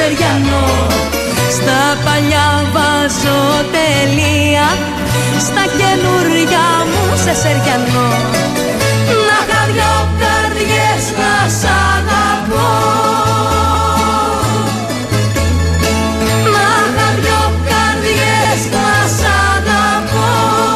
σεριανό. Στα παλιά βάζω τελεία, στα καινούρια μου σε σεριανό. Να είχα δυο καρδιές να σ' αγαπώ, να είχα δυο καρδιές να σ' αγαπώ.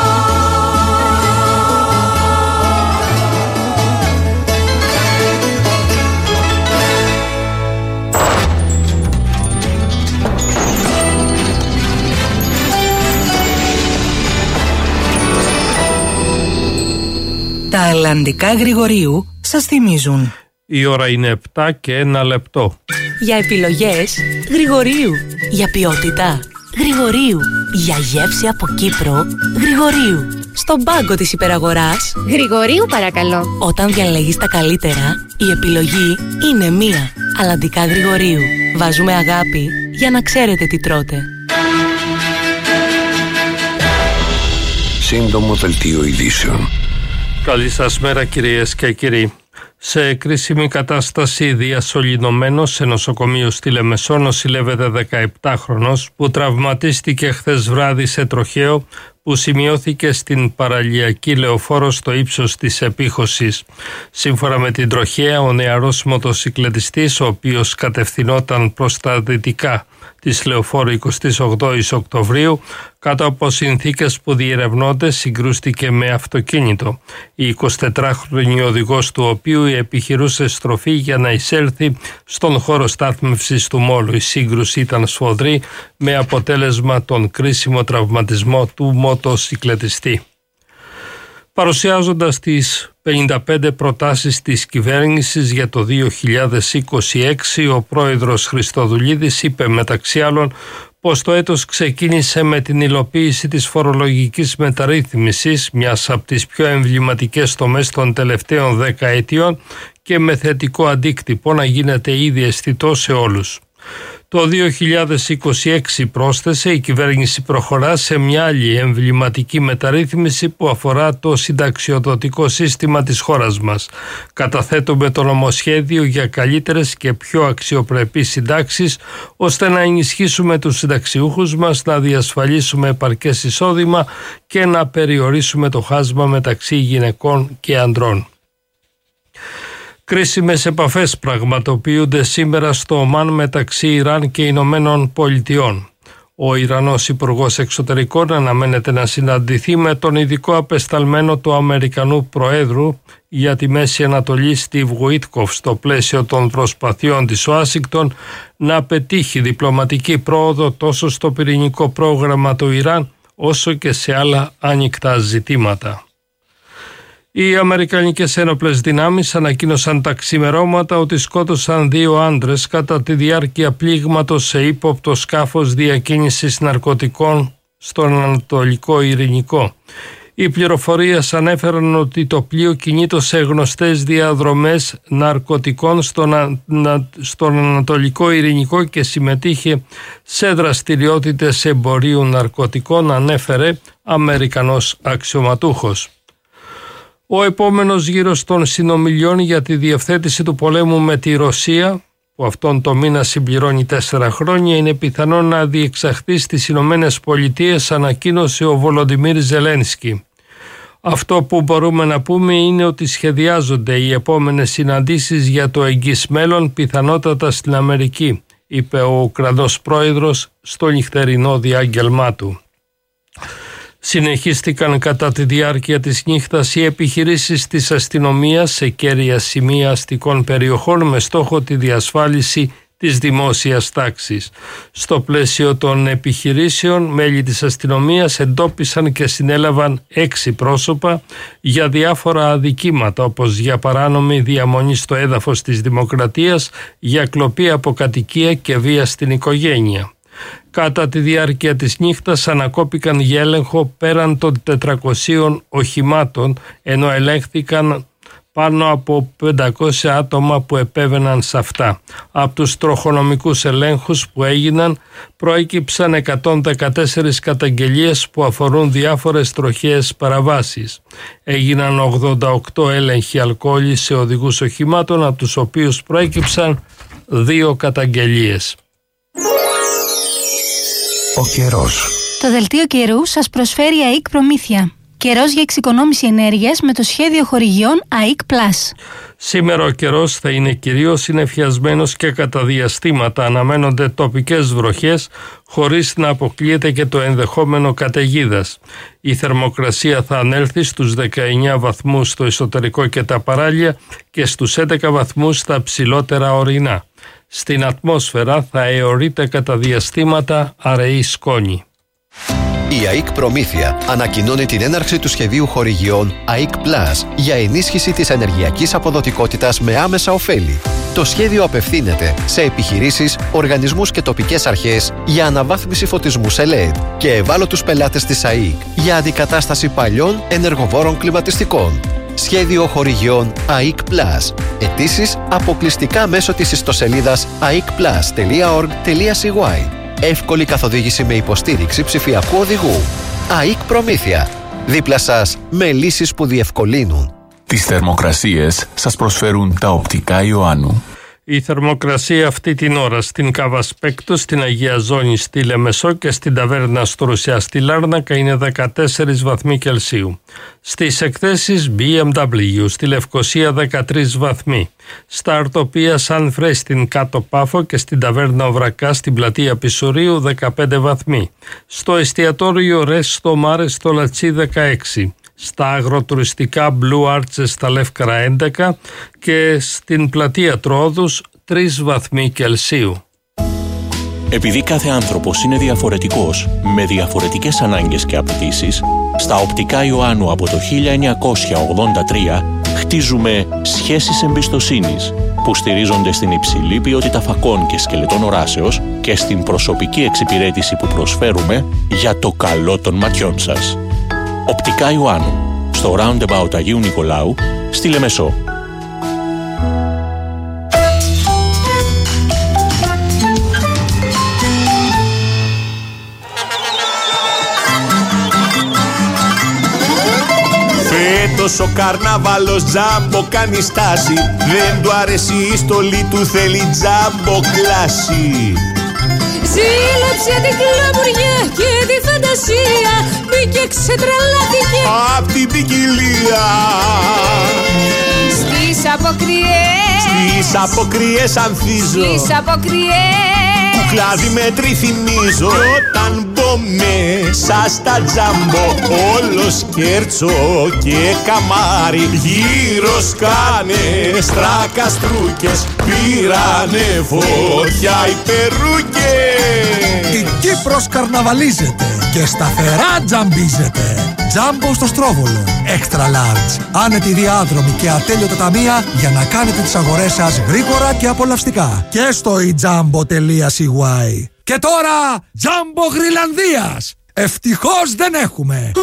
Τα αλλαντικά Γρηγορίου σας θυμίζουν. Η ώρα είναι 7 και 1 λεπτό. Για επιλογές Γρηγορίου. Για ποιότητα Γρηγορίου. Για γεύση από Κύπρο Γρηγορίου. Στον πάγκο της υπεραγοράς Γρηγορίου παρακαλώ. Όταν διαλέγεις τα καλύτερα, η επιλογή είναι μία. Αλλαντικά Γρηγορίου. Βάζουμε αγάπη για να ξέρετε τι τρώτε. Σύντομο δελτίο ειδήσεων. Καλή σας μέρα κυρίες και κύριοι. Σε κρίσιμη κατάσταση διασωληνωμένος σε νοσοκομείο στη Λεμεσό νοσηλεύεται 17χρονος που τραυματίστηκε χθες βράδυ σε τροχαίο που σημειώθηκε στην παραλιακή λεωφόρο στο ύψος της επίχωσης. Σύμφωνα με την τροχαία, ο νεαρός μοτοσικλετιστής, ο οποίος κατευθυνόταν προς τα δυτικά της λεωφόρου 28 Οκτωβρίου, κάτω από συνθήκες που διερευνώνται, συγκρούστηκε με αυτοκίνητο. Η 24χρονη οδηγός του οποίου επιχειρούσε στροφή για να εισέλθει στον χώρο στάθμευσης του μόλου. Η σύγκρουση ήταν σφοδρή με αποτέλεσμα τον κρίσιμο τραυματισμό του μοτοσικλετιστή. Παρουσιάζοντας τις 55 προτάσεις της κυβέρνησης για το 2026, ο πρόεδρος Χριστοδουλίδης είπε μεταξύ άλλων πως το έτος ξεκίνησε με την υλοποίηση της φορολογικής μεταρρύθμισης, μιας από τις πιο εμβληματικές τομές των τελευταίων 10 ετιών και με θετικό αντίκτυπο να γίνεται ήδη αισθητό σε όλους. Το 2026, πρόσθεσε, η κυβέρνηση προχωρά σε μια άλλη εμβληματική μεταρρύθμιση που αφορά το συνταξιοδοτικό σύστημα της χώρας μας. Καταθέτουμε το νομοσχέδιο για καλύτερες και πιο αξιοπρεπείς συντάξεις, ώστε να ενισχύσουμε τους συνταξιούχους μας, να διασφαλίσουμε επαρκές εισόδημα και να περιορίσουμε το χάσμα μεταξύ γυναικών και ανδρών. Κρίσιμες επαφές πραγματοποιούνται σήμερα στο Ομάν μεταξύ Ιράν και Ηνωμένων Πολιτειών. Ο Ιρανός Υπουργός Εξωτερικών αναμένεται να συναντηθεί με τον ειδικό απεσταλμένο του Αμερικανού Προέδρου για τη Μέση Ανατολή Στιβ Γουίτκοφ στο πλαίσιο των προσπαθειών της Ουάσιγκτον να πετύχει διπλωματική πρόοδο τόσο στο πυρηνικό πρόγραμμα του Ιράν όσο και σε άλλα ανοιχτά ζητήματα. Οι Αμερικανικές ένοπλες δυνάμεις ανακοίνωσαν τα ξημερώματα ότι σκότωσαν 2 άντρες κατά τη διάρκεια πλήγματος σε ύποπτο σκάφος διακίνησης ναρκωτικών στον Ανατολικό Ειρηνικό. Οι πληροφορίες ανέφεραν ότι το πλοίο κινείται σε γνωστές διαδρομές ναρκωτικών στον Ανατολικό Ειρηνικό και συμμετείχε σε δραστηριότητες εμπορίου ναρκωτικών, ανέφερε Αμερικανός αξιωματούχος. Ο επόμενος γύρος των συνομιλιών για τη διευθέτηση του πολέμου με τη Ρωσία, που αυτόν το μήνα συμπληρώνει 4 χρόνια, είναι πιθανό να διεξαχθεί στις Ηνωμένες Πολιτείες, ανακοίνωσε ο Βολοντιμίρ Ζελένσκι. Αυτό που μπορούμε να πούμε είναι ότι σχεδιάζονται οι επόμενες συναντήσεις για το εγγύς μέλλον, πιθανότατα στην Αμερική, είπε ο Ουκρανός πρόεδρος στο νυχτερινό διάγγελμά του. Συνεχίστηκαν κατά τη διάρκεια της νύχτας οι επιχειρήσεις της αστυνομίας σε κέρια σημεία αστικών περιοχών με στόχο τη διασφάλιση της δημόσιας τάξης. Στο πλαίσιο των επιχειρήσεων, μέλη της αστυνομίας εντόπισαν και συνέλαβαν 6 πρόσωπα για διάφορα αδικήματα, όπως για παράνομη διαμονή στο έδαφος της Δημοκρατίας, για κλοπή από κατοικία και βία στην οικογένεια. Κατά τη διάρκεια της νύχτας ανακόπηκαν για έλεγχο πέραν των 400 οχημάτων, ενώ ελέγχθηκαν πάνω από 500 άτομα που επέβαιναν σε αυτά. Από τους τροχονομικούς ελέγχους που έγιναν προέκυψαν 114 καταγγελίες που αφορούν διάφορες τροχαίες παραβάσεις. Έγιναν 88 έλεγχοι αλκοόλη σε οδηγούς οχημάτων, από τους οποίους προέκυψαν 2 καταγγελίες. Ο καιρός. Το δελτίο καιρού σας προσφέρει ΑΕΚ Προμήθεια. Καιρός για εξοικονόμηση ενέργειας με το σχέδιο χορηγιών ΑΕΚ Plus. Σήμερα ο καιρός θα είναι κυρίως συννεφιασμένος και κατά διαστήματα αναμένονται τοπικές βροχές χωρίς να αποκλείεται και το ενδεχόμενο καταιγίδας. Η θερμοκρασία θα ανέλθει στους 19 βαθμούς στο εσωτερικό και τα παράλια και στους 11 βαθμούς στα ψηλότερα ορεινά. Στην ατμόσφαιρα θα αιωρείται κατά διαστήματα αραιή σκόνη. Η ΑΕΚ Προμήθεια ανακοινώνει την έναρξη του σχεδίου χορηγιών ΑΕΚ Plus για ενίσχυση της ενεργειακής αποδοτικότητας με άμεσα ωφέλη. Το σχέδιο απευθύνεται σε επιχειρήσεις, οργανισμούς και τοπικές αρχές για αναβάθμιση φωτισμού σε LED και ευάλωτους πελάτες της ΑΕΚ για αντικατάσταση παλιών ενεργοβόρων κλιματιστικών. Σχέδιο χορηγιών ΑΕΚ Plus. Αιτήσεις αποκλειστικά μέσω της ιστοσελίδας aecplus.org.cy. Εύκολη καθοδήγηση με υποστήριξη ψηφιακού οδηγού. ΑΕΚ Προμήθεια. Δίπλα σας με λύσεις που διευκολύνουν. Τις θερμοκρασίες σας προσφέρουν τα οπτικά Ιωάννου. Η θερμοκρασία αυτή την ώρα στην Καβασπέκτο, στην Αγία Ζώνη, στη Λεμεσό και στην Ταβέρνα Στρουσιά στη Λάρνακα είναι 14 βαθμοί Κελσίου. Στις εκθέσεις BMW στη Λευκοσία 13 βαθμοί. Στα Αρτοπία Σαν Φρέ στην Κάτω Πάφο και στην Ταβέρνα Οβρακά στην Πλατεία Πισουρίου 15 βαθμοί. Στο εστιατόριο Ρες στο Μάρε στο Λατσί 16. Στα αγροτουριστικά Blue Arches στα Λεύκαρα 11 και στην πλατεία Τρόδους 3 βαθμοί Κελσίου. Επειδή κάθε άνθρωπος είναι διαφορετικός, με διαφορετικές ανάγκες και απαιτήσεις, στα οπτικά Ιωάννου από το 1983 χτίζουμε σχέσεις εμπιστοσύνης που στηρίζονται στην υψηλή ποιότητα φακών και σκελετών οράσεως και στην προσωπική εξυπηρέτηση που προσφέρουμε για το καλό των ματιών σας. Οπτικά Ιωάννου, στο Roundabout Αγίου Νικολάου, στη Λεμεσό. Φέτος ο καρναβάλος τζάμπο κάνει στάση. Δεν του αρέσει η στολή του, θέλει τζάμπο κλάση. Ζήλεψε την κλαμουριά και τη φαντασία, μπήκε ξετρελάθηκε απ' την ποικιλία. Στις αποκριές ανθίζω, στις αποκριές κουκλάδι με τριθυμίζω. Κι όταν μπω μέσα στα τζάμπο, όλο σκέρτσο και καμάρι, γύρω σκάνε στρακαστρούκες, πήρανε φωτιά οι περούκες. Η Κύπρος καρναβαλίζεται και σταθερά τζαμπίζεται. Τζάμπο στο Στρόβολο. Extra large. Άνετοι διάδρομοι και ατέλειωτα ταμεία για να κάνετε τις αγορές σας γρήγορα και απολαυστικά. Και στο ejambo.cy. Και τώρα, Τζάμπο Γρυλανδίας. Ευτυχώς δεν έχουμε.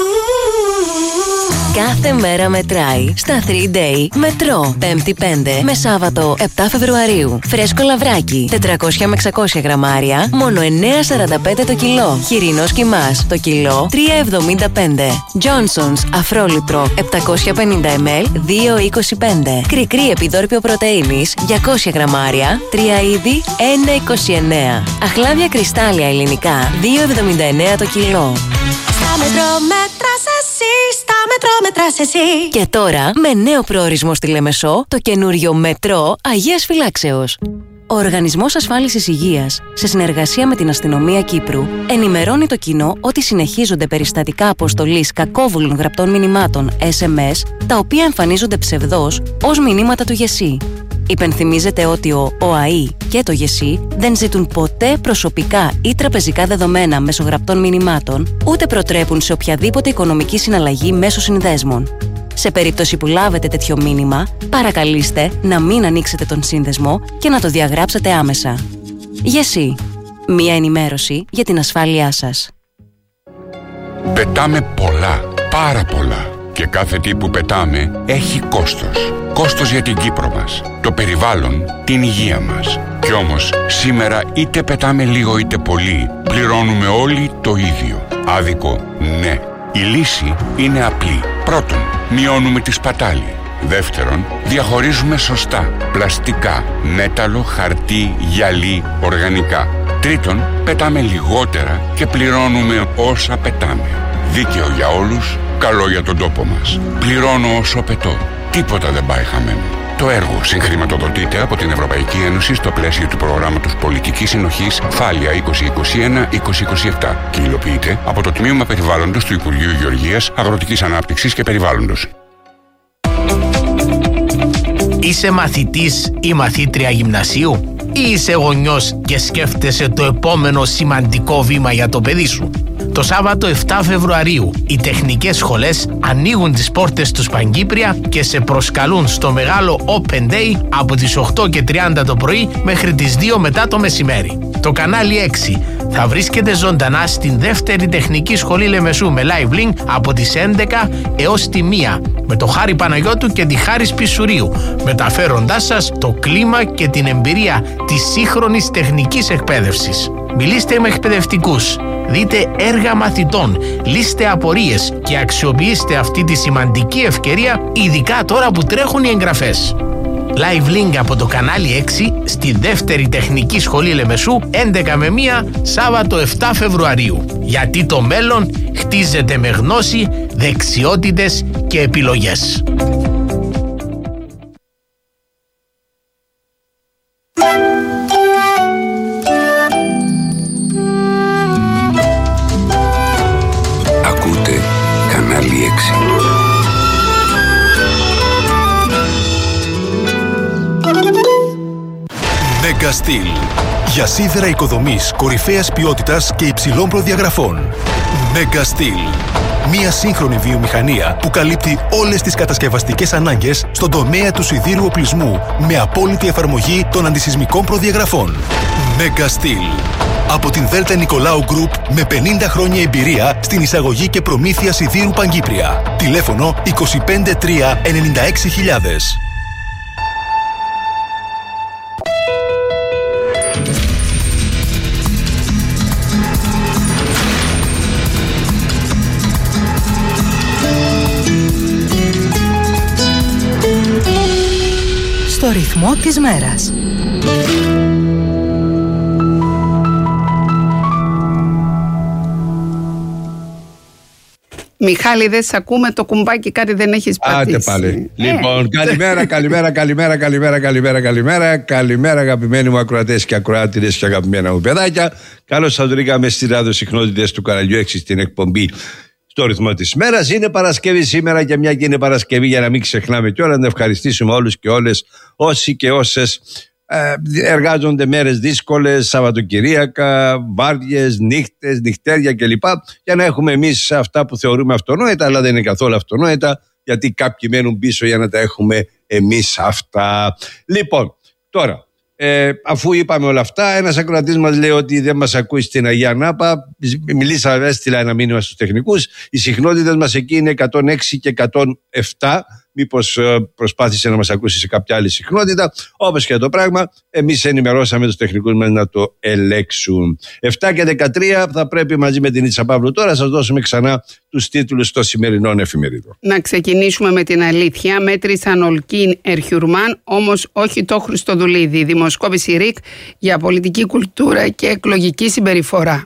Κάθε μέρα μετράει στα 3-Day Μετρό. 5η 5 με Σάββατο 7 Φεβρουαρίου. Φρέσκο λαβράκι 400 με 600 γραμμάρια, μόνο 9,45 το κιλό. Χοιρινός κιμάς το κιλό 3,75. Johnson's αφρόλιτρο 750 ml 2,25. Κρικρί επιδόρπιο πρωτεΐνης 200 γραμμάρια, 3 είδη 1,29. Αχλάδια κρυστάλλια ελληνικά 2,79 το κιλό. Στα μετρό μέτρας εσύ, στα μετρό μετράς εσύ. Και τώρα, με νέο προορισμό στη Λεμεσό, το καινούριο Μετρό Αγίας Φυλάξεως. Ο Οργανισμός Ασφάλισης Υγείας, σε συνεργασία με την Αστυνομία Κύπρου, ενημερώνει το κοινό ότι συνεχίζονται περιστατικά αποστολής κακόβουλων γραπτών μηνυμάτων SMS, τα οποία εμφανίζονται ψευδώς ως μηνύματα του ΓΕΣΥ. Υπενθυμίζεται ότι ο ΟΑΗ και το ΓΕΣΥ δεν ζητούν ποτέ προσωπικά ή τραπεζικά δεδομένα μέσω γραπτών μηνυμάτων, ούτε προτρέπουν σε οποιαδήποτε οικονομική συναλλαγή μέσω συνδέσμων. Σε περίπτωση που λάβετε τέτοιο μήνυμα, παρακαλείστε να μην ανοίξετε τον σύνδεσμο και να το διαγράψετε άμεσα. ΓΕΣΥ. Μία ενημέρωση για την ασφάλειά σας. Πετάμε πολλά, πάρα πολλά. Και κάθε τι που πετάμε έχει κόστος. Κόστος για την Κύπρο μας, το περιβάλλον, την υγεία μας. Κι όμως σήμερα είτε πετάμε λίγο είτε πολύ, πληρώνουμε όλοι το ίδιο. Άδικο, ναι. Η λύση είναι απλή. Πρώτον, μειώνουμε τη σπατάλη. Δεύτερον, διαχωρίζουμε σωστά πλαστικά, μέταλλο, χαρτί, γυαλί, οργανικά. Τρίτον, πετάμε λιγότερα και πληρώνουμε όσα πετάμε. Δίκαιο για όλους, καλό για τον τόπο μας. Πληρώνω όσο πετώ. Τίποτα δεν πάει χαμένο. Το έργο συγχρηματοδοτείται από την Ευρωπαϊκή Ένωση στο πλαίσιο του προγράμματος Πολιτικής Συνοχής Φάλια 2021-2027 και υλοποιείται από το Τμήμα Περιβάλλοντος του Υπουργείου Γεωργίας, Αγροτικής Ανάπτυξης και Περιβάλλοντος. Είσαι μαθητής ή μαθήτρια γυμνασίου ή είσαι γονιός και σκέφτεσαι το επόμενο σημαντικό βήμα για το παιδί σου? Το Σάββατο 7 Φεβρουαρίου οι τεχνικές σχολές ανοίγουν τις πόρτες τους Παγκύπρια και σε προσκαλούν στο μεγάλο Open Day από τις 8:30 το πρωί μέχρι τις 2 μετά το μεσημέρι. Το κανάλι 6 θα βρίσκεται ζωντανά στην δεύτερη τεχνική σχολή Λεμεσού με live link από τις 11 έως τη 1 με το Χάρη Παναγιώτου και τη Χάρη Πισουρίου, μεταφέροντάς σας το κλίμα και την εμπειρία της σύγχρονης τεχνικής εκπαίδευσης. Μιλήστε με εκπαιδευτικούς, δείτε έργα μαθητών, λύστε απορίες και αξιοποιήστε αυτή τη σημαντική ευκαιρία, ειδικά τώρα που τρέχουν οι εγγραφές. Live link από το κανάλι 6 στη δεύτερη τεχνική σχολή Λεμεσού 11 με 1 Σάββατο 7 Φεβρουαρίου. Γιατί το μέλλον χτίζεται με γνώση, δεξιότητες και επιλογές. Ακούτε κανάλι 6. Megastil. Για σίδερα οικοδομής κορυφαίας ποιότητας και υψηλών προδιαγραφών. Megastil. Μια σύγχρονη βιομηχανία που καλύπτει όλες τις κατασκευαστικές ανάγκες στον τομέα του σιδήρου οπλισμού με απόλυτη εφαρμογή των αντισυσμικών προδιαγραφών. Megastil. Από την Δέλτα Νικολάου Γκρουπ με 50 χρόνια εμπειρία στην εισαγωγή και προμήθεια σιδήρου Παγκύπρια. Τηλέφωνο 25 3 96.000. Στο ρυθμό της μέρας. Μιχάλη, δεν σ' ακούμε, το κουμπάκι κάτι δεν έχεις πατήσει. Άντε πάλι. Λοιπόν, καλημέρα αγαπημένοι μου ακροατές και ακροάτηρες και αγαπημένα μου παιδάκια. Καλώς σας βρήκαμε στις ραδιοσυχνότητες του καναλιού 6 στην εκπομπή Στο ρυθμό της μέρας. Είναι Παρασκευή σήμερα και μια και είναι Παρασκευή, για να μην ξεχνάμε κιόλας, να ευχαριστήσουμε όλους και όλες όσοι και όσες εργάζονται μέρες δύσκολες, Σαββατοκυριακά, βάρδιες, νύχτες, νυχτέρια κλπ. Για να έχουμε εμείς αυτά που θεωρούμε αυτονόητα, αλλά δεν είναι καθόλου αυτονόητα, γιατί κάποιοι μένουν πίσω για να τα έχουμε εμείς αυτά. Λοιπόν, τώρα, αφού είπαμε όλα αυτά, ένας ακροατής μας λέει ότι δεν μας ακούει στην Αγία Νάπα. Μιλήσαμε, έστειλα ένα μήνυμα στους τεχνικούς. Οι συχνότητες μας εκεί είναι 106 και 107. Μήπως προσπάθησε να μας ακούσει σε κάποια άλλη συχνότητα. Όπως και το πράγμα, εμείς ενημερώσαμε τους τεχνικούς μας να το ελέξουν. 7 και 13 θα πρέπει μαζί με την Ίτσα Παύλου τώρα σας δώσουμε ξανά τους τίτλους των σημερινών εφημερίδων. Να ξεκινήσουμε με την αλήθεια. Μέτρησαν Ολκίν Ερχιουρμάν, όμως όχι το Χριστοδουλίδη. Δημοσκόπηση ΡΙΚ για πολιτική κουλτούρα και εκλογική συμπεριφορά.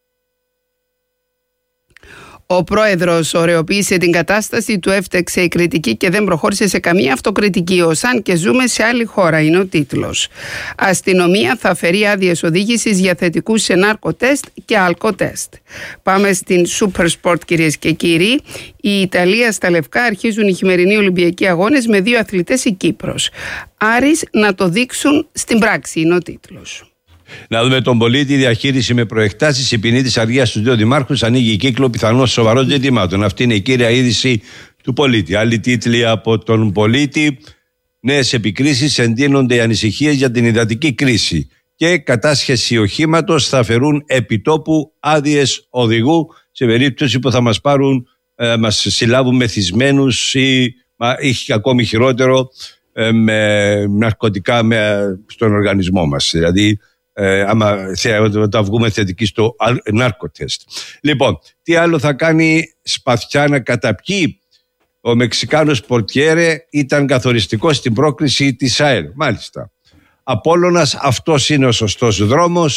Ο πρόεδρος ωρεοποίησε την κατάσταση, του έφτεξε η κριτική και δεν προχώρησε σε καμία αυτοκριτική. Ως αν και ζούμε σε άλλη χώρα, είναι ο τίτλος. Αστυνομία θα φέρει άδειες οδήγησης για θετικούς σε νάρκο-τεστ και αλκο-τεστ. Πάμε στην Super Sport, κυρίες και κύριοι. Η Ιταλία στα Λευκά αρχίζουν οι χειμερινοί Ολυμπιακοί Αγώνες με 2 αθλητές η Κύπρος. Άρης να το δείξουν στην πράξη, είναι ο τίτλος. Να δούμε τον πολίτη, διαχείριση με προεκτάσεις, η ποινή της αργίας στους 2 δημάρχους, ανοίγει κύκλο πιθανών σοβαρών ζητημάτων. Αυτή είναι η κύρια είδηση του πολίτη. Άλλοι τίτλοι από τον πολίτη: νέες επικρίσεις, εντείνονται οι ανησυχίες για την υδατική κρίση και κατάσχεση οχήματος, θα φερούν επιτόπου άδειες οδηγού σε περίπτωση που θα μας πάρουν, μας συλλάβουν μεθυσμένους ή ακόμη χειρότερο με ναρκωτικά στον οργανισμό μας. Δηλαδή άμα θα βγούμε θετικοί στο νάρκο-τεστ. Λοιπόν, τι άλλο θα κάνει σπαθιά να καταπιεί? Ο Μεξικάνος Πορτιέρε ήταν καθοριστικός στην πρόκριση της ΑΕΛ. Μάλιστα. Απόλλωνας, αυτός είναι ο σωστός δρόμος.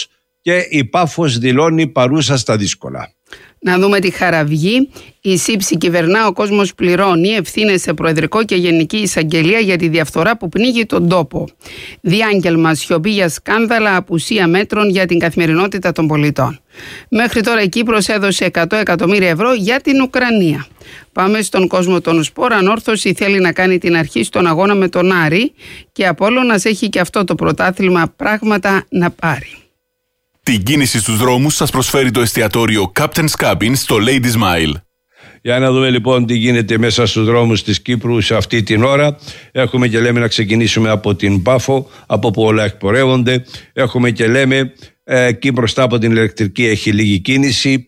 και η Πάφος δηλώνει παρούσα στα δύσκολα. Να δούμε τη Χαραυγή. Η ΣΥΠΣΗ κυβερνά, ο κόσμος πληρώνει. Ευθύνες σε Προεδρικό και Γενική Εισαγγελία για τη διαφθορά που πνίγει τον τόπο. Διάγγελμα, σιωπή για σκάνδαλα, απουσία μέτρων για την καθημερινότητα των πολιτών. Μέχρι τώρα η Κύπρος έδωσε 100 εκατομμύρια ευρώ για την Ουκρανία. Πάμε στον κόσμο των σπορ. Ανόρθωση θέλει να κάνει την αρχή στον αγώνα με τον Άρη και Απόλλωνας έχει και αυτό το πρωτάθλημα πράγματα να πάρει. Την κίνηση στους δρόμους σας προσφέρει το εστιατόριο Captain's Cabin στο Lady Smile. Για να δούμε λοιπόν τι γίνεται μέσα στους δρόμους της Κύπρου σε αυτή την ώρα. Έχουμε και λέμε να ξεκινήσουμε από την Πάφο, από που όλα εκπορεύονται. Έχουμε και λέμε εκεί μπροστά από την ηλεκτρική έχει λίγη κίνηση,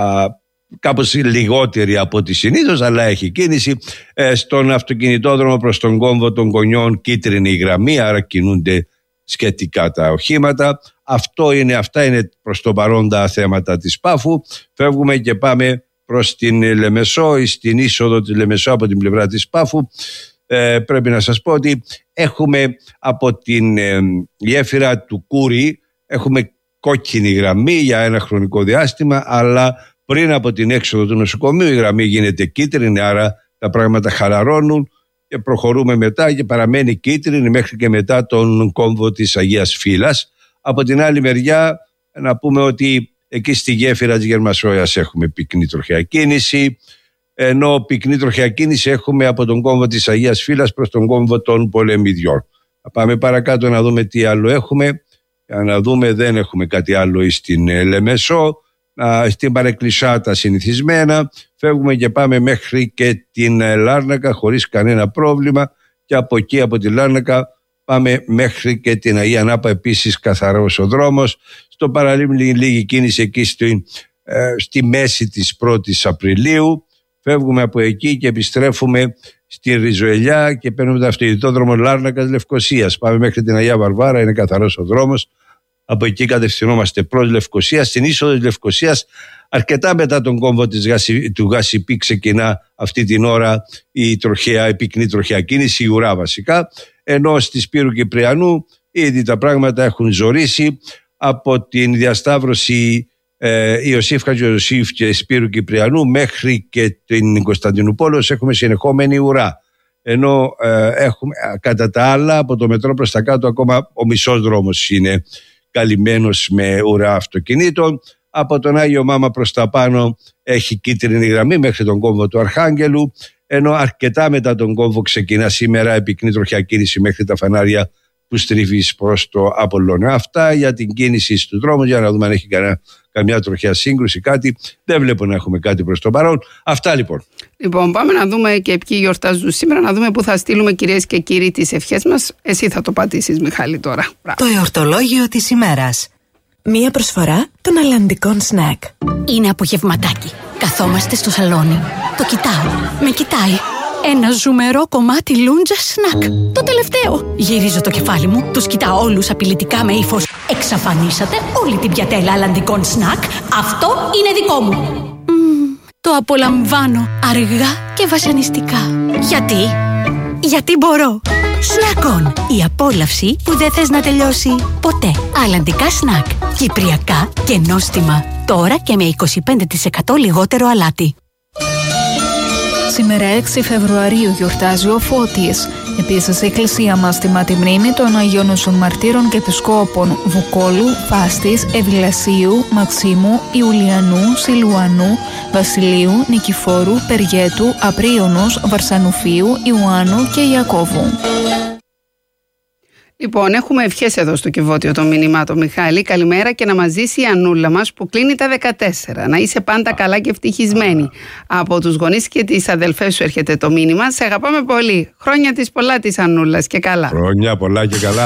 κάπως λιγότερη από ό,τι συνήθως, αλλά έχει κίνηση. Στον αυτοκινητόδρομο προς τον κόμβο των Κονιών κίτρινη γραμμή, άρα κινούνται σχετικά τα οχήματα. Αυτά είναι προς το παρόν τα θέματα της Πάφου. Φεύγουμε και πάμε προς την Λεμεσό, στην είσοδο της Λεμεσό από την πλευρά της Πάφου. Πρέπει να σας πω ότι έχουμε από την γέφυρα του Κούρη έχουμε κόκκινη γραμμή για ένα χρονικό διάστημα, αλλά πριν από την έξοδο του νοσοκομείου η γραμμή γίνεται κίτρινη, άρα τα πράγματα χαλαρώνουν και προχωρούμε μετά και παραμένει κίτρινη μέχρι και μετά τον κόμβο της Αγίας Φύλας. Από την άλλη μεριά να πούμε ότι εκεί στη γέφυρα της Γερμασόιας έχουμε πυκνή τροχιά κίνηση, ενώ πυκνή τροχιά κίνηση έχουμε από τον κόμβο της Αγίας Φύλας προς τον κόμβο των Πολεμιδιών. Θα πάμε παρακάτω να δούμε τι άλλο έχουμε. Για να δούμε, δεν έχουμε κάτι άλλο στην Λεμεσό. Στην Παρεκκλησιά τα συνηθισμένα. Φεύγουμε και πάμε μέχρι και την Λάρνακα χωρίς κανένα πρόβλημα και από εκεί από τη Λάρνακα πάμε μέχρι και την Αγία Νάπα, επίσης καθαρός ο δρόμος. Στο παραλίμνη λίγη κίνηση εκεί στη μέση της 1ης Απριλίου. Φεύγουμε από εκεί και επιστρέφουμε στη Ριζοελιά και παίρνουμε το αυτοκινητόδρομο Λάρνακας Λευκωσίας. Πάμε μέχρι την Αγία Βαρβάρα, είναι καθαρός ο δρόμος. Από εκεί κατευθυνόμαστε προς Λευκωσία. Στην είσοδο της Λευκωσίας, αρκετά μετά τον κόμβο του Γασιπί, ξεκινά αυτή την ώρα η πυκνή τροχιά κίνηση, η ουρά βασικά. Ενώ στη Σπύρου Κυπριανού ήδη τα πράγματα έχουν ζορίσει. Από την διασταύρωση Ιωσήφ Χατζιωσήφ και Σπύρου Κυπριανού μέχρι και την Κωνσταντινούπολος έχουμε συνεχόμενη ουρά. Ενώ έχουμε κατά τα άλλα από το μετρό προς τα κάτω ακόμα ο μισός δρόμος είναι καλυμμένος με ουρά αυτοκινήτων. Από τον Άγιο Μάμα προς τα πάνω έχει κίτρινη γραμμή μέχρι τον κόμβο του Αρχάγγελου, ενώ αρκετά μετά τον κόμβο ξεκινά σήμερα η πυκνή τροχιά κίνηση μέχρι τα φανάρια που στρίβεις προς το Απολλώνα. Αυτά για την κίνηση στους δρόμους, για να δούμε αν έχει καμιά τροχιά σύγκρουση, κάτι. Δεν βλέπω να έχουμε κάτι προς το παρόν. Αυτά λοιπόν. Λοιπόν, πάμε να δούμε και ποιοι γιορτάζουν σήμερα, να δούμε πού θα στείλουμε, κυρίες και κύριοι, τις ευχές μας. Εσύ θα το πατήσεις, Μιχάλη, τώρα. Το εορτολόγιο της ημέρας. Μία προσφορά των αλλαντικών σνακ. Είναι απογευματάκι. Καθόμαστε στο σαλόνι. Το κοιτάω. Με κοιτάει. Ένα ζουμερό κομμάτι λούντζα σνακ. Το τελευταίο. Γυρίζω το κεφάλι μου, τους κοιτάω όλους απειλητικά με ύφος. Εξαφανίσατε όλη την πιατέλα αλλαντικών σνακ. Αυτό είναι δικό μου. Το απολαμβάνω αργά και βασανιστικά. Γιατί μπορώ. Σνακ-ον. Η απόλαυση που δεν θες να τελειώσει ποτέ. Αλλαντικά σνακ. Κυπριακά και νόστιμα. Τώρα και με 25% λιγότερο αλάτι. Σήμερα 6 Φεβρουαρίου γιορτάζει ο Φώτης. Επίσης η Εκκλησία μας τιμά τη μνήμη των Αγίων Νοσών Μαρτύρων και Επισκόπων Βουκόλου, Φάστης, Ευλασίου, Μαξίμου, Ιουλιανού, Σιλουανού, Βασιλείου, Νικηφόρου, Περγέτου, Απρίωνος, Βαρσανουφίου, Ιωάννου και Ιακώβου. Λοιπόν, έχουμε ευχές εδώ στο Κιβώτιο των μηνυμάτων, Μιχάλη. Καλημέρα και να μας ζήσει η Ανούλα μας που κλείνει τα 14. Να είσαι πάντα καλά και ευτυχισμένη. Από τους γονείς και τις αδελφές σου έρχεται το μήνυμα. Σε αγαπάμε πολύ. Χρόνια της πολλά της Ανούλας και καλά. Χρόνια πολλά και καλά.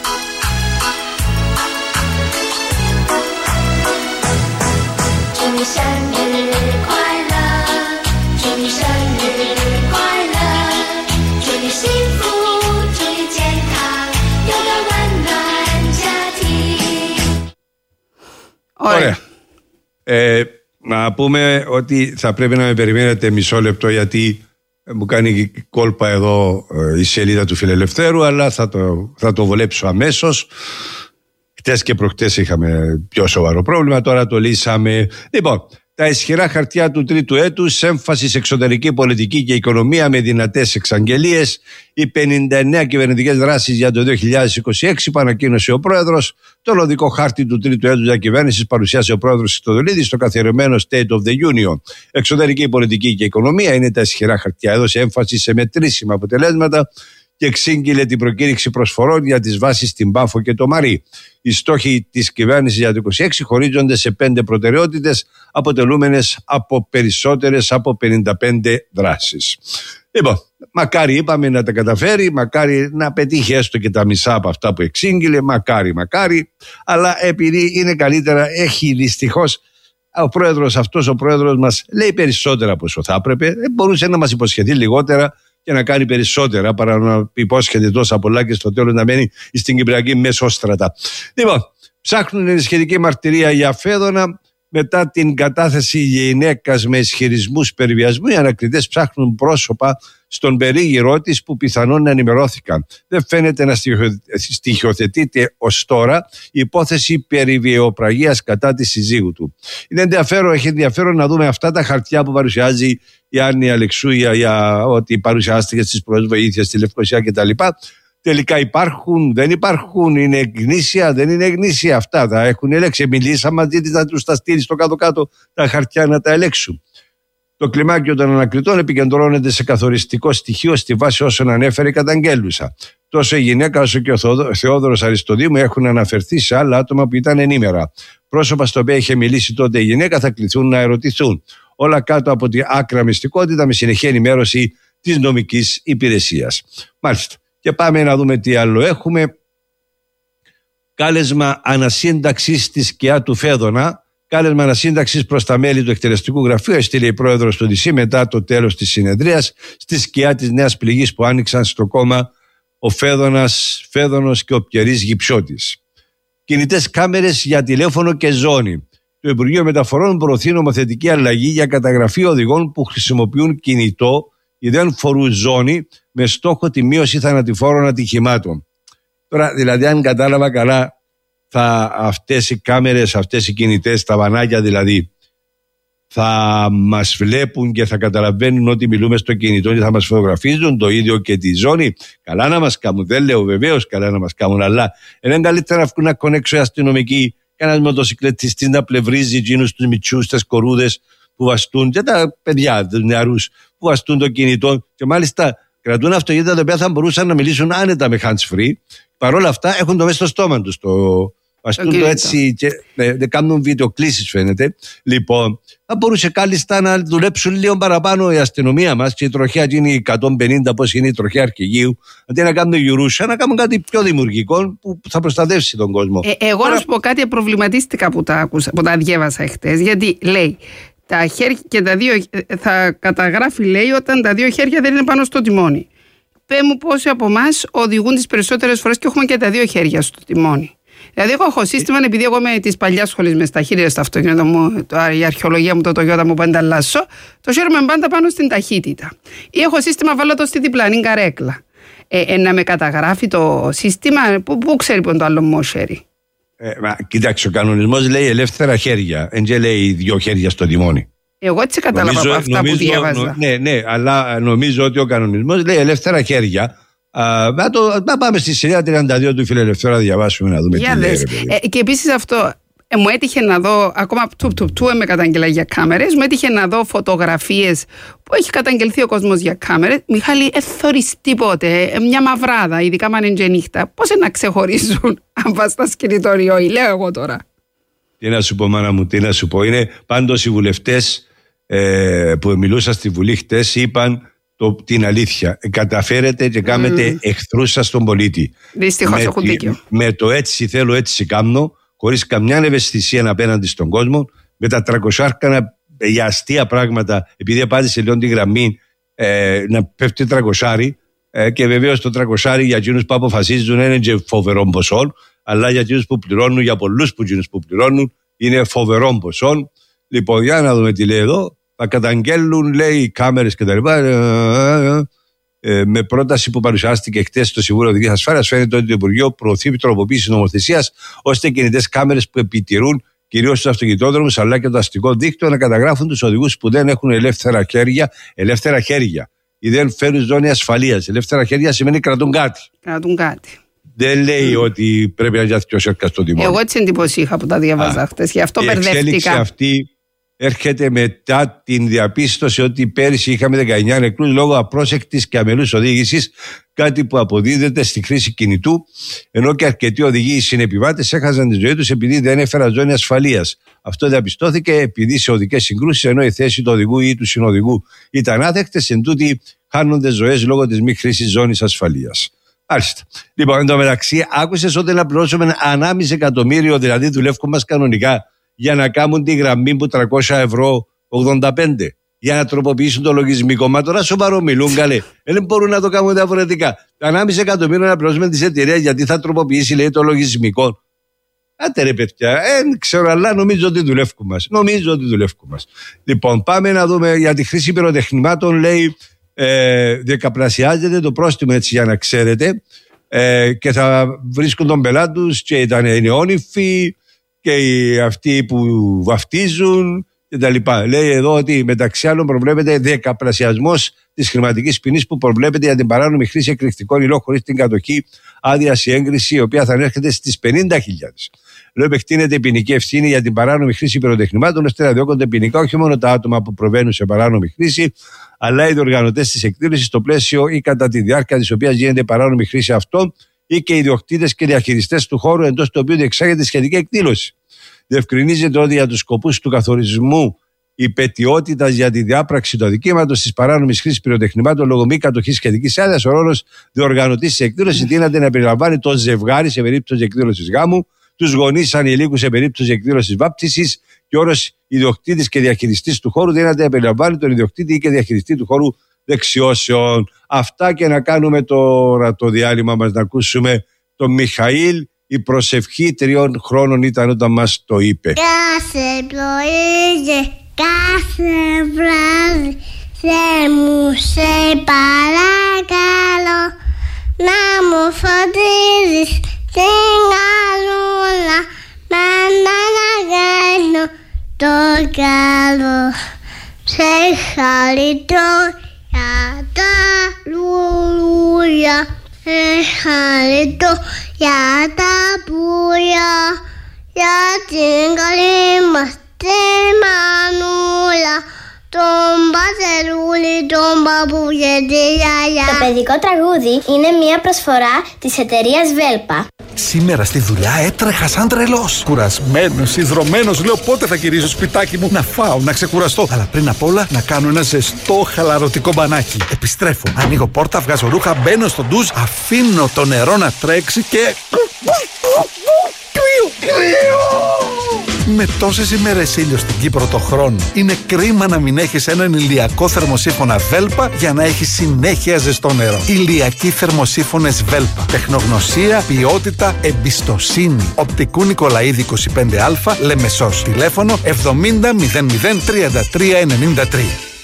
Ωραία. Να πούμε ότι θα πρέπει να με περιμένετε μισό λεπτό, γιατί μου κάνει κόλπα εδώ η σελίδα του Φιλελευθέρου, αλλά θα το βολέψω αμέσως. Χτες και προχτές είχαμε πιο σοβαρό πρόβλημα, τώρα το λύσαμε. Λοιπόν, τα ισχυρά χαρτιά του τρίτου έτους, έμφαση σε εξωτερική πολιτική και οικονομία με δυνατές εξαγγελίες, οι 59 κυβερνητικές δράσεις για το 2026 που ανακοίνωσε ο Πρόεδρος, το οδικό χάρτη του τρίτου έτους διακυβέρνησης παρουσιάσε ο Πρόεδρος Χριστοδουλίδης στο καθιερωμένο State of the Union. Εξωτερική πολιτική και οικονομία είναι τα ισχυρά χαρτιά. Έδωσε έμφαση σε μετρήσιμα αποτελέσματα και εξήγηλε την προκήρυξη προσφορών για τις βάσεις στην Πάφο και το Μαρί. Οι στόχοι της κυβέρνησης για το 2026 χωρίζονται σε 5 προτεραιότητες, αποτελούμενες από περισσότερες από 55 δράσεις. Λοιπόν, μακάρι είπαμε να τα καταφέρει, μακάρι να πετύχει έστω και τα μισά από αυτά που εξήγηλε, μακάρι, αλλά επειδή είναι καλύτερα, έχει δυστυχώς ο πρόεδρος αυτός, ο πρόεδρος μας λέει περισσότερα από όσο θα έπρεπε, μπορούσε να μας υποσχεθεί λιγότερα και να κάνει περισσότερα παρά να υπόσχεται τόσα πολλά και στο τέλος να μένει στην Κυπριακή Μεσόστρατα. Λοιπόν, ψάχνουν ενισχυτική μαρτυρία για Φέδωνα. Μετά την κατάθεση γυναίκας με ισχυρισμούς περιβιασμού, οι ανακριτές ψάχνουν πρόσωπα στον περίγυρό της που πιθανόν να ενημερώθηκαν. Δεν φαίνεται να στοιχειοθετείται ως τώρα η υπόθεση περί βιαιοπραγίας κατά της συζύγου του. Έχει ενδιαφέρον να δούμε αυτά τα χαρτιά που παρουσιάζει η Άννη Αλεξού για ότι παρουσιάστηκε στις πρώτες βοήθειες στη Λευκοσία κτλ. Τελικά υπάρχουν, δεν υπάρχουν, είναι γνήσια, δεν είναι γνήσια, αυτά τα έχουν ελέξει. Μιλήσαμε μαζί της να τους τα στείλει στο κάτω-κάτω τα χαρτιά να τα ελέξουν. Το κλιμάκιο των ανακριτών επικεντρώνεται σε καθοριστικό στοιχείο στη βάση όσων ανέφερε η καταγγέλουσα. Τόσο η γυναίκα όσο και ο Θεόδωρος Αριστοδήμου έχουν αναφερθεί σε άλλα άτομα που ήταν ενήμερα. Πρόσωπα στα οποία είχε μιλήσει τότε η γυναίκα θα κληθούν να ερωτηθούν. Όλα κάτω από την άκρα μυστικότητα με συνεχή ενημέρωση της νομικής υπηρεσίας. Μάλιστα. Και πάμε να δούμε τι άλλο έχουμε. Κάλεσμα ανασύνταξης στη σκιά του Φέδωνα. Κάλεσμα ανασύνταξης προς τα μέλη του εκτελεστικού γραφείου έστειλε η πρόεδρος του ΔΣ μετά το τέλος της συνεδρίας στη σκιά της νέας πληγής που άνοιξαν στο κόμμα ο Φέδωνος και ο Πιερής Γυψώτης. Κινητές κάμερες για τηλέφωνο και ζώνη. Το Υπουργείο Μεταφορών προωθεί νομοθετική αλλαγή για καταγραφή οδηγών που χρησιμοποιούν κινητό ή δεν φορούν ζώνη με στόχο τη μείωση θανατηφόρων ατυχημάτων. Τώρα, δηλαδή, αν κατάλαβα καλά, αυτές οι κάμερες, αυτές οι κινητές, τα βανάκια δηλαδή, θα μας βλέπουν και θα καταλαβαίνουν ότι μιλούμε στο κινητό και θα μας φωτογραφίζουν, το ίδιο και τη ζώνη. Καλά να μας κάνουν, δεν λέω βεβαίως καλά να μας κάνουν, αλλά είναι καλύτερα να βγουν να κονέξω οι αστυνομικοί, κανένας μοτοσυκλετιστής να πλευρίζει εκείνους τους μητσούς, τις κορούδες που βαστούν και τα παιδιά, τους νεαρούς που βαστούν το κινητό και μάλιστα κρατούν αυτοκίνητα τα οποία θα μπορούσαν να μιλήσουν άνετα με hands free. Παρ' όλα αυτά έχουν το μέσα στο στόμα τους. Βαστούν το έτσι και δεν κάνουν βιντεοκλήσεις φαίνεται. Λοιπόν, θα μπορούσε κάλλιστα να δουλέψουν λίγο παραπάνω η αστυνομία μας και η τροχέα γίνει 150, πώς είναι η τροχέα αρχηγείου, αντί να κάνουν γιουρούσια, να κάνουν κάτι πιο δημιουργικό που θα προστατεύσει τον κόσμο. Εγώ να σου πω κάτι, προβληματίστηκα που τα διέβασα χτες, γιατί λέει τα χέρια και τα δύο θα καταγράφει, λέει, όταν τα δύο χέρια δεν είναι πάνω στο τιμόνι. Πες μου πόσοι από εμάς οδηγούν τις περισσότερες φορές και έχουμε και τα δύο χέρια στο τιμόνι. Δηλαδή, εγώ έχω σύστημα, επειδή εγώ είμαι τη παλιά σχολή με στα χέρια στο αυτοκίνητο μου, η αρχαιολογία μου, το Toyota μου που ανταλλάσσω, το χέρι μου πάντα πάνω στην ταχύτητα. Ή έχω σύστημα, βάλω το στη διπλανή καρέκλα. Να με καταγράφει το σύστημα, πού ξέρει που είναι το άλλο μου χέρι. Κοίταξε, ο κανονισμός λέει ελεύθερα χέρια, δεν λέει δύο χέρια στο τιμόνι. Εγώ έτσι κατάλαβα από αυτά που διάβαζα. Ναι, αλλά νομίζω ότι ο κανονισμός λέει ελεύθερα χέρια. Να πάμε στη σειρά 32 του Φιλελευθέρου να διαβάσουμε να δούμε τι λέει. Και επίσης αυτό μου έτυχε να δω, ακόμα με καταγγελά για κάμερες, μου έτυχε να δω φωτογραφίες που έχει καταγγελθεί ο κόσμος για κάμερες. Μιχάλη, θωρείς τίποτε, μια μαυράδα, ειδικά αν είναι και νύχτα. Πώς να ξεχωρίζουν αν πας στα σκηνητόριο, λέω εγώ τώρα. Τι να σου πω, μάνα μου, τι να σου πω. Είναι πάντως οι βουλευτές που μιλούσαν στη Βουλή χτες είπαν την αλήθεια. Καταφέρετε και κάνετε εχθρούς σας στον πολίτη. Δυστυχώς έχουν δίκιο. Με το έτσι θέλω, έτσι κάμνω, χωρίς καμιά ευαισθησία απέναντι στον κόσμο, με τα 300 για αστεία πράγματα, επειδή απάντησε λίγο τη γραμμή να πέφτει 300 και βεβαίως το 300 για εκείνους που αποφασίζουν είναι και φοβερό ποσό, αλλά για εκείνους που πληρώνουν, για πολλούς που πληρώνουν, είναι φοβερό ποσό. Λοιπόν, για να δούμε τι λέει εδώ. Θα καταγγέλουν, λέει, οι κάμερες και τα λοιπά. με πρόταση που παρουσιάστηκε χτες στο Συμβούλιο Οδικής Ασφάλειας, φαίνεται ότι το Υπουργείο προωθεί τροποποίηση νομοθεσίας ώστε κινητές κάμερες που επιτηρούν κυρίως στους αυτοκινητόδρομους αλλά και το αστικό δίκτυο να καταγράφουν τους οδηγούς που δεν έχουν ελεύθερα χέρια ή δεν φέρουν ζώνη ασφαλείας. Ελεύθερα χέρια σημαίνει κρατούν κάτι. Δεν λέει ότι πρέπει να γιάθηκε ο σέρκα στο τιμόνι. Εγώ έτσι εντύπωση είχα που τα διαβάζα χτες, γι' αυτό μπερδεύτηκα. Η εξέλιξη αυτή έρχεται μετά την διαπίστωση ότι πέρυσι είχαμε 19 νεκρούς λόγω απρόσεκτης και αμελούς οδήγησης, κάτι που αποδίδεται στη χρήση κινητού, ενώ και αρκετοί οδηγοί συνεπιβάτες έχασαν τη ζωή τους επειδή δεν έφεραν ζώνη ασφαλείας. Αυτό διαπιστώθηκε επειδή σε οδικές συγκρούσεις, ενώ η θέση του οδηγού ή του συνοδηγού ήταν άθεκτες, εν τούτοι χάνονται ζωές λόγω της μη χρήσης ζώνης ασφαλείας. Μάλιστα. Λοιπόν, εν τω μεταξύ, άκουσες ότι να πληρώσουμε 1,5 εκατομμύριο, δηλαδή δουλεύουν μας κανονικά, για να κάνουν τη γραμμή που 300 ευρώ 85, για να τροποποιήσουν το λογισμικό. Μα τώρα σοβαρό μιλούν, καλέ. Δεν μπορούν να το κάνουν διαφορετικά. 1,5 εκατομμύριο να πληρώσουμε τις εταιρείες γιατί θα τροποποιήσει, λέει, το λογισμικό. Άντε ρε παιδιά, δεν ξέρω, αλλά νομίζω ότι δουλεύουν μας. Λοιπόν, πάμε να δούμε για τη χρήση πυροτεχνημάτων, λέει. Δεκαπλασιάζεται το πρόστιμο, έτσι για να ξέρετε, και θα βρίσκουν τον πελάτη τους και οι νεόνυφοι και αυτοί που βαφτίζουν κτλ. Λέει εδώ ότι μεταξύ άλλων προβλέπεται δεκαπλασιασμός της χρηματικής ποινής που προβλέπεται για την παράνομη χρήση εκρηκτικών υλών χωρίς την κατοχή, άδεια ή έγκριση, η οποία θα ανέρχεται στις 50.000. Λέω, επεκτείνεται η ποινική ευθύνη για την παράνομη χρήση πυροτεχνημάτων, ώστε να διώκονται ποινικά όχι μόνο τα άτομα που προβαίνουν σε παράνομη χρήση, αλλά οι διοργανωτές της εκδήλωσης στο πλαίσιο ή κατά τη διάρκεια της οποίας γίνεται παράνομη χρήση αυτών ή και οι ιδιοκτήτες και διαχειριστές του χώρου εντός του οποίου διεξάγεται σχετική εκδήλωση. Διευκρινίζεται ότι για τους σκοπούς του καθορισμού υπαιτιότητας για τη διάπραξη του αδικήματος της παράνομης χρήσης πυροτεχνημάτων λόγω μη κατοχής σχετικής άδειας, ο ρόλος διοργανωτής της εκδήλωσης δύναται να περιλαμβάνει το ζευγάρι σε περίπτωση εκδήλωσης γάμου, τους γονείς ανηλίκους σε περίπτωση εκδήλωσης βάπτισης, και ο όρος ιδιοκτήτης και διαχειριστής του χώρου δύναται να περιλαμβάνει τον ιδιοκτήτη ή και διαχειριστή του χώρου δεξιώσεων. Αυτά, και να κάνουμε τώρα το διάλειμμα μας να ακούσουμε τον Μιχαήλ. Η προσευχή 3 χρόνων ήταν όταν μας το είπε. Κάθε πρωί και κάθε βράδυ, Θεέ μου σε παρακαλώ, να μου φωτίζεις την καρδούλα, να κάνω το καλό. Σε χαριτώ για τα λουλούδια, σε χαριτώ για τα πουλιά, για την καλή μας τη μανούλα, τον πατερούλι, τον παππού και τη γιαγιά. Το παιδικό τραγούδι είναι μια προσφορά της εταιρείας Βέλπα. Σήμερα στη δουλειά έτρεχα σαν τρελός. Κουρασμένος, ιδρωμένος, λέω πότε θα γυρίσω σπιτάκι μου να φάω, να ξεκουραστώ. Αλλά πριν απ' όλα να κάνω ένα ζεστό χαλαρωτικό μπανάκι. Επιστρέφω, ανοίγω πόρτα, βγάζω ρούχα, μπαίνω στο ντουζ, αφήνω το νερό να τρέξει και... Κρύο! Με τόσες ημέρες ήλιο στην Κύπρο το χρόνο, είναι κρίμα να μην έχεις έναν ηλιακό θερμοσύφωνα Βέλπα για να έχεις συνέχεια ζεστό νερό. Ηλιακοί θερμοσύφωνες Βέλπα. Τεχνογνωσία, ποιότητα, εμπιστοσύνη. Οπτικού Νικολαίδη 25Α, Λεμεσός. Τηλέφωνο 70 00 33 93.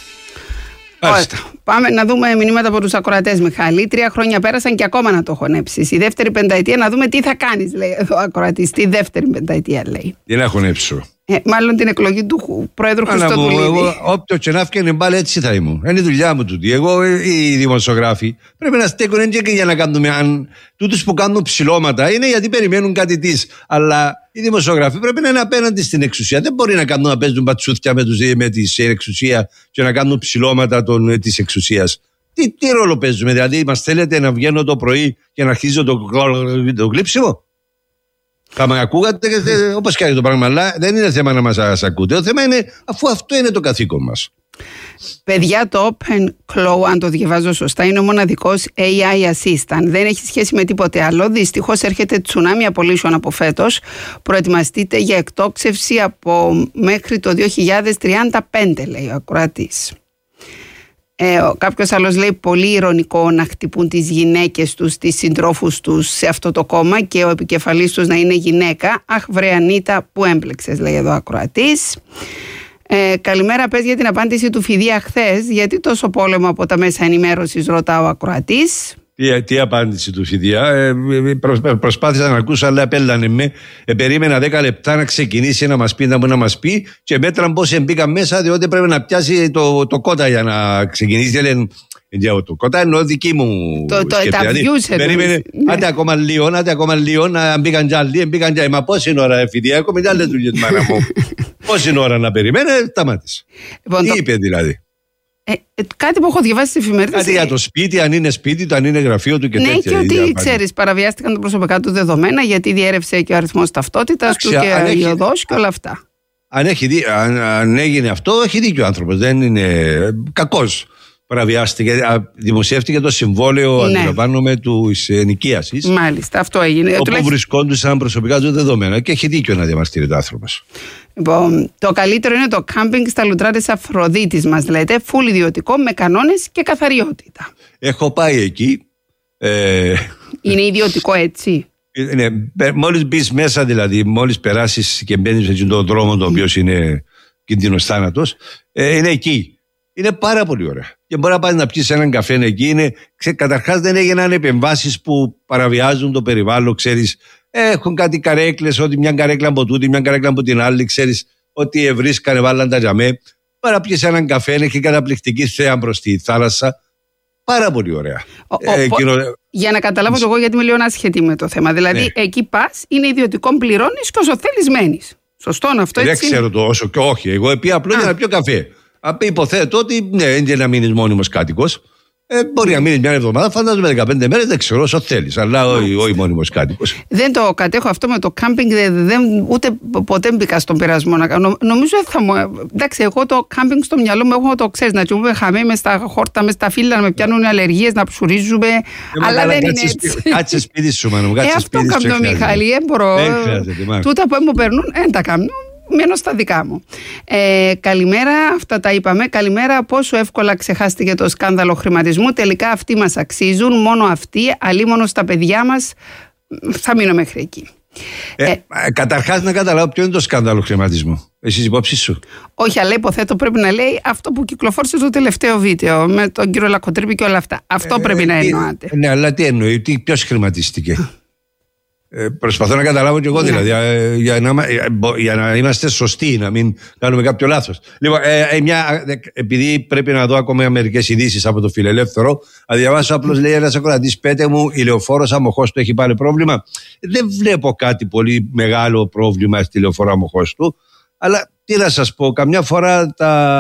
Πάμε να δούμε μηνύματα από τους ακροατές, Μιχάλη. 3 χρόνια πέρασαν και ακόμα να το χωνέψεις. Η δεύτερη πενταετία να δούμε τι θα κάνεις, λέει εδώ ο ακροατής. Τη δεύτερη πενταετία, λέει. Τι να χωνέψω. Μάλλον την εκλογή του Πρόεδρου Χριστοδουλίδη. Εγώ, όποιο και να έφτιανε πάλι, έτσι θα ήμουν. Είναι η δουλειά μου τούτη. Εγώ, οι δημοσιογράφοι, πρέπει να στέκουν και για να κάνουμε. Αν τούτους που κάνουν ψηλώματα είναι γιατί περιμένουν κάτι της. Αλλά οι δημοσιογράφοι πρέπει να είναι απέναντι στην εξουσία. Δεν μπορεί να κάνουν να παίζουν πατσούθια με τη εξουσία και να κάνουν ψηλώματα της εξουσίας. Τι ρόλο παίζουμε, δηλαδή, μας θέλετε να βγαίνω το πρωί και να αρχίζω το κλείψιμο. Θα με ακούγατε όπως κάνει το πράγμα, αλλά δεν είναι θέμα να μας ακούτε. Το θέμα είναι αφού αυτό είναι το καθήκον μας. Παιδιά, το OpenClaw, αν το διαβάζω σωστά, είναι ο μοναδικός AI assistant. Δεν έχει σχέση με τίποτε άλλο. Δυστυχώς έρχεται τσουνάμι απολύσεων από φέτος. Προετοιμαστείτε για εκτόξευση από μέχρι το 2035, λέει ο ακροατής. Κάποιος άλλος λέει πολύ ειρωνικό να χτυπούν τις γυναίκες τους, τις συντρόφους τους σε αυτό το κόμμα και ο επικεφαλής τους να είναι γυναίκα. Αχ βρε Ανίτα, που έμπλεξες, λέει εδώ ο ακροατής. Καλημέρα, πες για την απάντηση του Φιδία χθες. Γιατί τόσο πόλεμο από τα μέσα ενημέρωσης, ρωτά ο ακροατής. Τι απάντηση του Φιδιά? Προσπάθησα να ακούσω, αλλά απέλανε με. Περίμενα 10 λεπτά να ξεκινήσει να μας πει, να μας πει, και μέτραν πώς μπήκα μέσα, διότι πρέπει να πιάσει το κότα για να ξεκινήσει. Λένε, το κότα εννοώ δική μου σκέψη. Περίμενε, άντε ακόμα λίγο, να μπήκαν κι άλλοι, μπήκαν κι άλλοι. Μα πόση ώρα, Φιδιά, έχω με άλλες δουλειές, μάνα μου. Πόση ώρα να περιμένει, σταμάτησε. Τι είπε δηλαδή? Κάτι που έχω διαβάσει στην εφημερίδα. Κάτι για το σπίτι, αν είναι σπίτι του, αν είναι γραφείο του και τέτοια. Ναι, και ότι ξέρεις, παραβιάστηκαν τα προσωπικά του δεδομένα, γιατί διέρευσε και ο αριθμός ταυτότητας του και η οδός και όλα αυτά. Αν έγινε αυτό, έχει δίκιο ο άνθρωπος. Δεν είναι κακός. Παραβιάστηκε, δημοσιεύτηκε το συμβόλαιο, αντιλαμβάνομαι, της ενοικίασης. Μάλιστα, αυτό έγινε. Όπου βρισκόντουσαν προσωπικά του δεδομένα, και έχει δίκιο να διαμαρτύρεται ο άνθρωπος. Λοιπόν, το καλύτερο είναι το κάμπινγκ στα λουτρά της Αφροδίτης, μας λέτε, φουλ ιδιωτικό, με κανόνες και καθαριότητα. Έχω πάει εκεί. Είναι ιδιωτικό, έτσι? Ναι, μόλις μπεις μέσα, δηλαδή, μόλις περάσεις και μπαίνεις σε τον δρόμο, το οποίο είναι κίνδυνος θάνατος, είναι εκεί. Είναι πάρα πολύ ωραία. Και μπορεί να πας να πιεις έναν καφέ εκεί. Καταρχάς δεν έγιναν επεμβάσεις που παραβιάζουν το περιβάλλον, ξέρεις. Έχουν κάτι καρέκλες, ότι μια καρέκλα από τούτη, μια καρέκλα από την άλλη, ξέρεις, ότι ευρίσκανε, βάλαν τα τζαμέ. Bara πιες έναν καφέ, έχει καταπληκτική θέα προς τη θάλασσα. Πάρα πολύ ωραία. Για να καταλάβω εγώ, γιατί είμαι λίγο άσχετη με το θέμα. Δηλαδή, εκεί πας, είναι ιδιωτικό, πληρώνεις και όσο θέλεις μένεις. Σωστό είναι αυτό, έτσι? Δεν ξέρω το όσο και όχι. Εγώ πήγα απλώς για να πιω καφέ. Υποθέτω ότι είναι να μείνεις μόνιμος κάτοικος. Μπορεί να μείνεις μια εβδομάδα, φαντάζομαι 15 μέρες, δεν ξέρω, όσο θέλεις. Αλλά όχι μόνιμος κάτοικος. Δεν το κατέχω αυτό με το κάμπινγκ, ούτε ποτέ μπήκα στον πειρασμό να κάνω. Νομίζω ότι θα μου. Εντάξει, εγώ το κάμπινγκ στο μυαλό μου έχω, το ξέρεις, να τσιμπούμε χαμέ μες στα χόρτα, μες στα φύλλα, να με πιάνουν αλλεργίες, να ψουρίζουμε. Αλλά δεν είναι έτσι. Κάτσε σπίτι σου, μάνα μου. Αυτό κάνω, Μιχάλη, μπορώ. Τούτα που μου περνούν, δεν τα κάνω. Μένω στα δικά μου. Καλημέρα, αυτά τα είπαμε. Καλημέρα, πόσο εύκολα ξεχάστηκε το σκάνδαλο χρηματισμού. Τελικά αυτοί μας αξίζουν, μόνο αυτοί, αλίμονο στα παιδιά μας. Θα μείνω μέχρι εκεί. Καταρχάς να καταλάβω ποιο είναι το σκάνδαλο χρηματισμού. Εσείς υπόψη σου? Όχι, αλλά υποθέτω πρέπει να λέει αυτό που κυκλοφόρησε στο τελευταίο βίντεο με τον κύριο Λακοτρίπη και όλα αυτά. Αυτό πρέπει να εννοάτε. Ναι, αλλά τι εννοεί, ποιος χρηματίστηκε? Προσπαθώ να καταλάβω κι εγώ, δηλαδή, για να είμαστε σωστοί, να μην κάνουμε κάποιο λάθος. Λοιπόν, επειδή πρέπει να δω ακόμα μερικές ειδήσεις από το Φιλελεύθερο, θα διαβάσω απλώς, λέει ένας ακροατής, πέτε μου, η λεωφόρος Αμοχώστου έχει πάλι πρόβλημα. Δεν βλέπω κάτι πολύ μεγάλο πρόβλημα στη λεωφόρο Αμοχώστου, αλλά τι να σας πω, καμιά φορά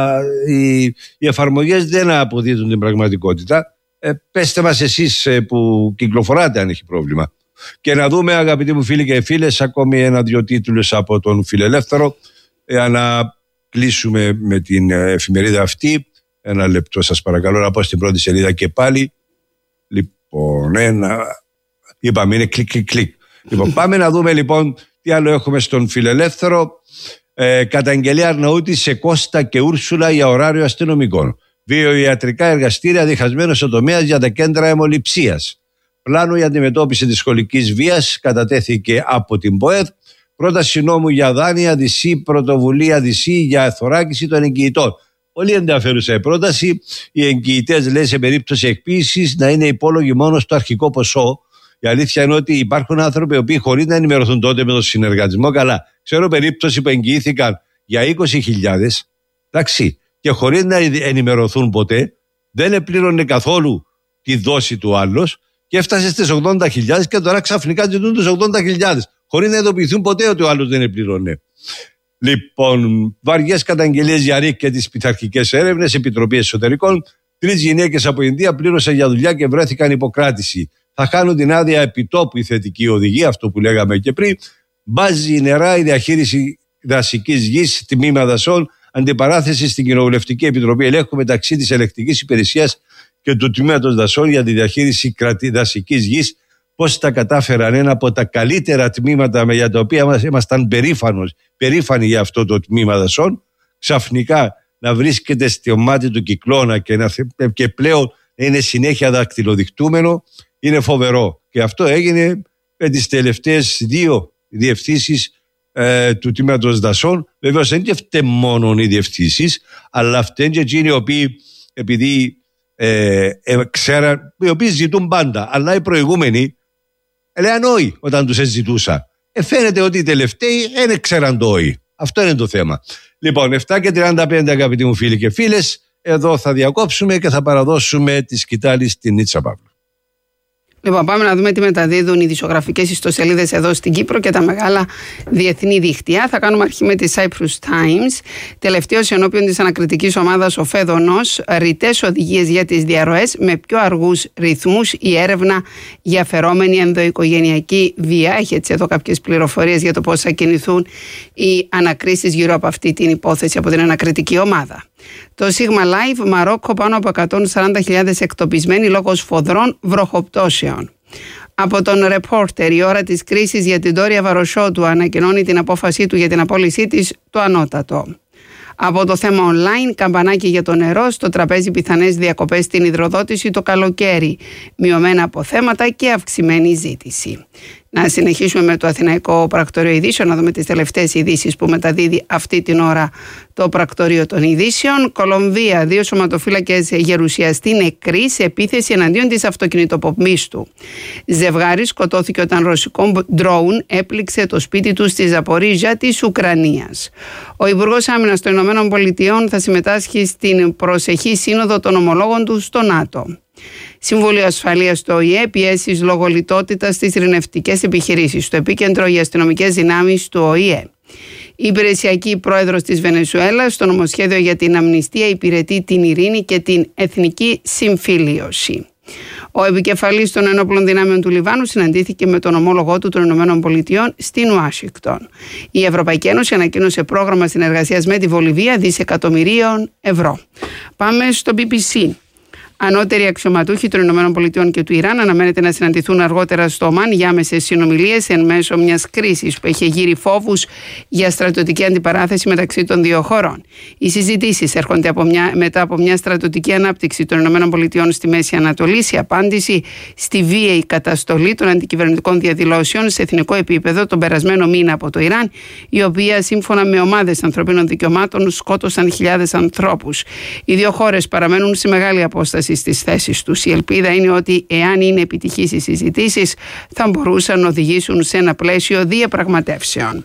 οι εφαρμογές δεν αποδίδουν την πραγματικότητα. Πέστε μας εσείς που κυκλοφοράτε αν έχει πρόβλημα. Και να δούμε, αγαπητοί μου φίλοι και φίλες, ακόμη 1-2 τίτλους από τον Φιλελεύθερο, να κλείσουμε με την εφημερίδα αυτή. Ένα λεπτό σας παρακαλώ, να πω στην πρώτη σελίδα και πάλι. Λοιπόν, είπαμε είναι κλικ. Λοιπόν, πάμε να δούμε λοιπόν τι άλλο έχουμε στον Φιλελεύθερο. Καταγγελία Αρναούτη σε Κώστα και Ούρσουλα για ωράριο αστυνομικών. Βιοιατρικά εργαστήρια διχασμένος ο τομέας για τα κέντρα αιμοληψίας. Πλάνο για αντιμετώπιση της σχολικής βίας κατατέθηκε από την ΠΟΕΔ. Πρόταση νόμου για δάνεια DC, πρωτοβουλία DC για θωράκιση των εγκυητών. Πολύ ενδιαφέρουσα η πρόταση. Οι εγκυητές, λέει, σε περίπτωση εκποίησης να είναι υπόλογοι μόνο στο αρχικό ποσό. Η αλήθεια είναι ότι υπάρχουν άνθρωποι οι οποίοι, χωρίς να ενημερωθούν τότε με τον συνεργατισμό, καλά, ξέρω περίπτωση που εγγυήθηκαν για 20.000, εντάξει, και χωρίς να ενημερωθούν ποτέ, δεν επλήρωνε καθόλου τη δόση του άλλος. Και έφτασε στις 80.000 και τώρα ξαφνικά ζητούν τους 80.000 χωρίς να ειδοποιηθούν ποτέ ότι ο άλλος δεν επληρώνε. Λοιπόν, βαριές καταγγελίες για ΡΙΚ και τις πειθαρχικές έρευνες, Επιτροπή Εσωτερικών. 3 γυναίκες από Ινδία πλήρωσαν για δουλειά και βρέθηκαν υποκράτηση. Θα χάνουν την άδεια επιτόπου η θετική οδηγία, αυτό που λέγαμε και πριν. Μπάζει νερά η διαχείριση δασικής γης, τμήμα δασών, αντιπαράθεση στην Κοινοβουλευτική Επιτροπή Ελέγχου μεταξύ της Ελεκτικής Υπηρεσίας και του Τμήματος Δασών για τη διαχείριση δασικής γης. Πώς τα κατάφεραν, ένα από τα καλύτερα τμήματα για τα οποία ήμασταν περήφανοι για αυτό το τμήμα δασών, ξαφνικά να βρίσκεται στο μάτι του κυκλώνα και πλέον είναι συνέχεια δακτυλοδεικτούμενο, είναι φοβερό. Και αυτό έγινε με τις τελευταίες 2 διευθύνσεις του τμήματος δασών. Βεβαίως δεν φταίνουν μόνο οι διευθύνσεις, αλλά φταίνουν και εκείνοι οι οποίοι, επειδή ξέραν, οι οποίοι ζητούν πάντα, αλλά οι προηγούμενοι έλεγαν όχι όταν τους ζητούσα. Φαίνεται ότι οι τελευταίοι δεν ξέραν το όχι. Αυτό είναι το θέμα. Λοιπόν, 7:35 αγαπητοί μου φίλοι και φίλες, εδώ θα διακόψουμε και θα παραδώσουμε τη σκητάλη στην Νίτσα Παύλου. Λοιπόν, πάμε να δούμε τι μεταδίδουν οι ειδησιογραφικές ιστοσελίδες εδώ στην Κύπρο και τα μεγάλα διεθνή δίκτυα. Θα κάνουμε αρχή με τη Cyprus Times. Τελευταίος ενώπιον της ανακριτικής ομάδας ο Φέδωνος, ρητές οδηγίες για τις διαρροές με πιο αργούς ρυθμούς, η έρευνα για φερόμενη ενδοοικογενειακή βία. Έχει έτσι εδώ κάποιες πληροφορίες για το πώς θα κινηθούν οι ανακρίσεις γύρω από αυτή την υπόθεση από την ανακριτική ομάδα. Το Sigma Live, Μαρόκο, πάνω από 140.000 εκτοπισμένοι λόγω σφοδρών βροχοπτώσεων. Από τον Reporter, η ώρα της κρίσης για την Ντόρια Βαροσότου ανακοινώνει την απόφασή του για την απόλυσή της το ανώτατο. Από το θέμα online, καμπανάκι για το νερό, στο τραπέζι πιθανές διακοπές στην υδροδότηση το καλοκαίρι, μειωμένα αποθέματα και αυξημένη ζήτηση. Να συνεχίσουμε με το Αθηναϊκό Πρακτορείο Ειδήσεων, να δούμε τις τελευταίες ειδήσεις που μεταδίδει αυτή την ώρα το Πρακτορείο των Ειδήσεων. Κολομβία, 2 σωματοφύλακες γερουσιαστή νεκροί σε επίθεση εναντίον της αυτοκινητοπομπής του. Ζευγάρι σκοτώθηκε όταν ρωσικό ντρόουν έπληξε το σπίτι του στη Ζαπορίζια της Ουκρανίας. Ο Υπουργός Άμυνας των Ηνωμένων Πολιτειών θα συμμετάσχει στην προσεχή σύνοδο των ομολόγων του στο ΝΑΤΟ. Συμβούλιο Ασφαλείας στο ΟΗΕ, πιέσεις λόγω λιτότητας στις ειρηνευτικές επιχειρήσεις. Στο επίκεντρο οι αστυνομικές δυνάμεις του ΟΗΕ. Η υπηρεσιακή πρόεδρος της Βενεζουέλας στο νομοσχέδιο για την αμνηστία υπηρετεί την ειρήνη και την εθνική συμφιλίωση. Ο επικεφαλής των ενόπλων δυνάμεων του Λιβάνου συναντήθηκε με τον ομόλογό του των ΗΠΑ στην Ουάσιγκτον. Η Ευρωπαϊκή Ένωση ανακοίνωσε πρόγραμμα συνεργασίας με τη Βολιβία δισεκατομμυρίων ευρώ. Πάμε στο BBC. Ανώτεροι αξιωματούχοι των ΗΠΑ και του Ιράν αναμένεται να συναντηθούν αργότερα στο Ομάν για άμεσες συνομιλίες εν μέσω μιας κρίσης που έχει γύρει φόβους για στρατιωτική αντιπαράθεση μεταξύ των δύο χωρών. Οι συζητήσεις έρχονται μετά από μια στρατιωτική ανάπτυξη των ΗΠΑ στη Μέση Ανατολή, σε απάντηση στη βίαιη καταστολή των αντικυβερνητικών διαδηλώσεων σε εθνικό επίπεδο τον περασμένο μήνα από το Ιράν, η οποία σύμφωνα με ομάδες ανθρωπίνων δικαιωμάτων σκότωσαν χιλιάδες ανθρώπους. Οι δύο χώρες παραμένουν σε μεγάλη απόσταση στις θέσεις τους. Η ελπίδα είναι ότι εάν είναι επιτυχείς οι συζητήσεις θα μπορούσαν να οδηγήσουν σε ένα πλαίσιο διαπραγματεύσεων.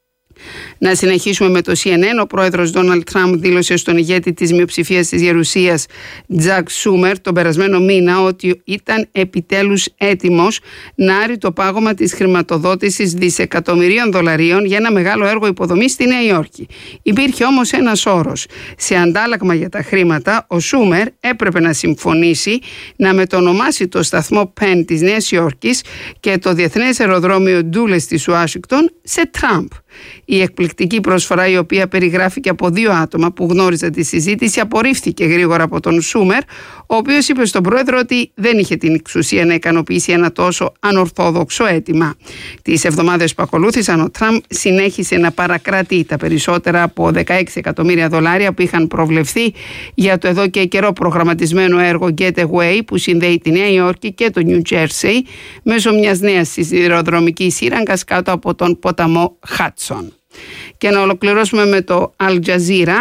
Να συνεχίσουμε με το CNN. Ο πρόεδρος Ντόναλντ Τραμπ δήλωσε στον ηγέτη της μειοψηφίας της Γερουσίας, Τζακ Σούμερ, τον περασμένο μήνα ότι ήταν επιτέλους έτοιμος να άρει το πάγωμα της χρηματοδότησης δισεκατομμυρίων δολαρίων για ένα μεγάλο έργο υποδομής στη Νέα Υόρκη. Υπήρχε όμως ένας όρος. Σε αντάλλαγμα για τα χρήματα, ο Σούμερ έπρεπε να συμφωνήσει να μετονομάσει το σταθμό Penn της Νέας Υόρκης και το διεθνές αεροδρόμιο Ντούλες της Ουάσιγκτον σε Τραμπ. Η εκπληκτική προσφορά, η οποία περιγράφηκε από 2 άτομα που γνώριζαν τη συζήτηση, απορρίφθηκε γρήγορα από τον Σούμερ, ο οποίος είπε στον πρόεδρο ότι δεν είχε την εξουσία να ικανοποιήσει ένα τόσο ανορθόδοξο αίτημα. Τις εβδομάδες που ακολούθησαν, ο Τραμπ συνέχισε να παρακρατεί τα περισσότερα από 16 εκατομμύρια δολάρια που είχαν προβλεφθεί για το εδώ και καιρό προγραμματισμένο έργο Getaway που συνδέει τη Νέα Υόρκη και το New Jersey μέσω μιας νέας σιδηροδρομικής σύραγγας κάτω από τον ποταμό Χάτσον. Και να ολοκληρώσουμε με το Al Jazeera.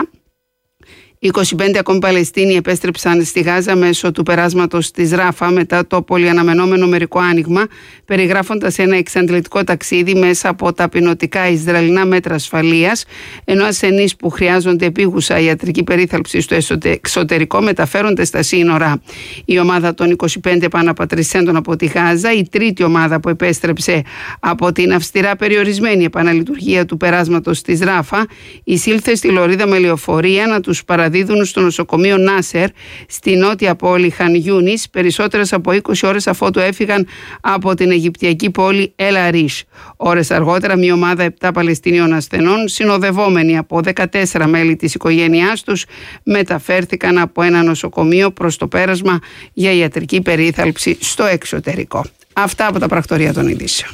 25 ακόμη Παλαιστίνοι επέστρεψαν στη Γάζα μέσω του περάσματος της Ράφα μετά το πολυαναμενόμενο μερικό άνοιγμα, περιγράφοντας ένα εξαντλητικό ταξίδι μέσα από τα πεινωτικά Ισραηλινά μέτρα ασφαλείας, ενώ ασθενείς που χρειάζονται επίγουσα ιατρική περίθαλψη στο εξωτερικό μεταφέρονται στα σύνορα. Η ομάδα των 25 επαναπατρισέντων από τη Γάζα, η τρίτη ομάδα που επέστρεψε από την αυστηρά περιορισμένη επαναλειτουργία του περάσματος της Ράφα, εισήλθε στη λωρίδα με λεωφορεία να τους παραδίδουν στο νοσοκομείο Νάσερ στη νότια πόλη Χαν Γιούνις περισσότερες από 20 ώρες αφότου έφυγαν από την Αιγυπτιακή πόλη Ελ Αρίsh. Ώρες αργότερα μια ομάδα 7 Παλαιστινίων ασθενών, συνοδευόμενοι από 14 μέλη της οικογένειάς τους, μεταφέρθηκαν από ένα νοσοκομείο προς το πέρασμα για ιατρική περίθαλψη στο εξωτερικό. Αυτά από τα πρακτορία των ειδήσεων.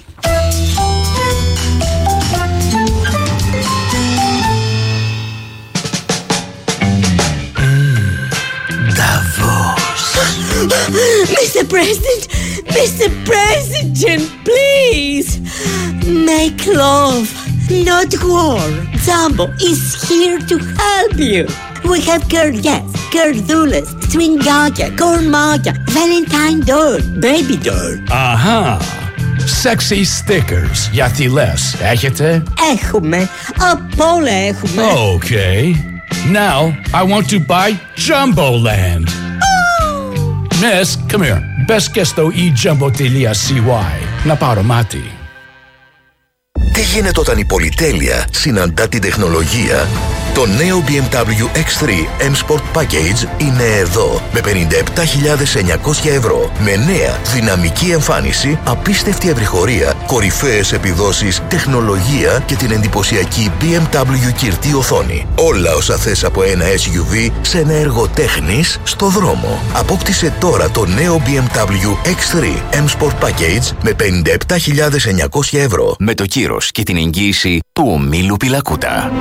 Mr. President, please, make love. Not war. Jumbo is here to help you. We have Kerdes, Kerdules, Swingaja, Kormaja, Valentine doll, baby doll. Αχα. Sexy stickers. Για θηλές. Έχετε? Έχουμε. Απ' όλα έχουμε. Okay. Now I want to buy Jumbo Land. Miss, come here. Μπες και στο ejumbo.cy. Να πάρω μάτι. Τι γίνεται όταν η πολυτέλεια συναντά την τεχνολογία? Το νέο BMW X3 M Sport Package είναι εδώ με 57.900 ευρώ. Με νέα δυναμική εμφάνιση, απίστευτη ευρυχωρία, κορυφαίες επιδόσεις, τεχνολογία και την εντυπωσιακή BMW κυρτή οθόνη. Όλα όσα θες από ένα SUV σε ένα έργο τέχνης στο δρόμο. Απόκτησε τώρα το νέο BMW X3 M Sport Package με 57.900 ευρώ. Με το κύρος και την εγγύηση του ομίλου Πιλακούτα.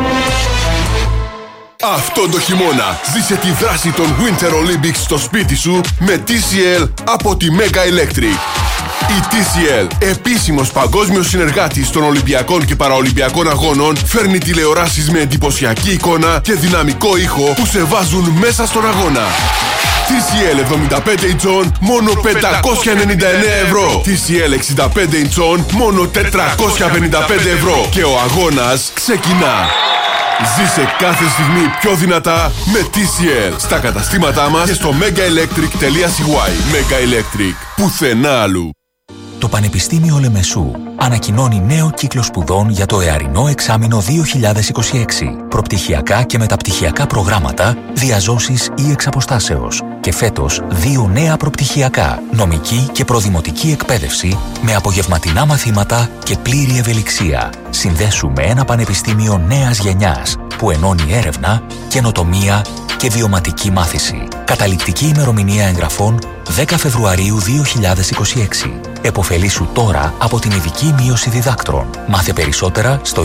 Αυτόν το χειμώνα ζήσε τη δράση των Winter Olympics στο σπίτι σου με TCL από τη Mega Electric. Η TCL, επίσημος παγκόσμιος συνεργάτης των Ολυμπιακών και Παραολυμπιακών Αγώνων, φέρνει τηλεοράσεις με εντυπωσιακή εικόνα και δυναμικό ήχο που σε βάζουν μέσα στον αγώνα. TCL 75 ιντσών, μόνο 599 ευρώ. TCL 65 ιντσών, μόνο 455 ευρώ. Και ο αγώνας ξεκινά. Ζήσε κάθε στιγμή πιο δυνατά με TCL. Στα καταστήματά μας και στο megaelectric.cy. Mega Electric. Πουθενά αλλού. Το Πανεπιστήμιο Λεμεσού ανακοινώνει νέο κύκλο σπουδών για το εαρινό εξάμηνο 2026. Προπτυχιακά και μεταπτυχιακά προγράμματα, διαζώσεις ή εξαποστάσεως. Και φέτος 2 νέα προπτυχιακά, νομική και προδημοτική εκπαίδευση με απογευματινά μαθήματα και πλήρη ευελιξία. Συνδέσου με ένα πανεπιστήμιο νέας γενιάς που ενώνει έρευνα, καινοτομία και βιωματική μάθηση. Καταληκτική ημερομηνία εγγραφών 10 Φεβρουαρίου 2026. Εποφελήσου τώρα από την ειδική μείωση διδάκτρων. Μάθε περισσότερα στο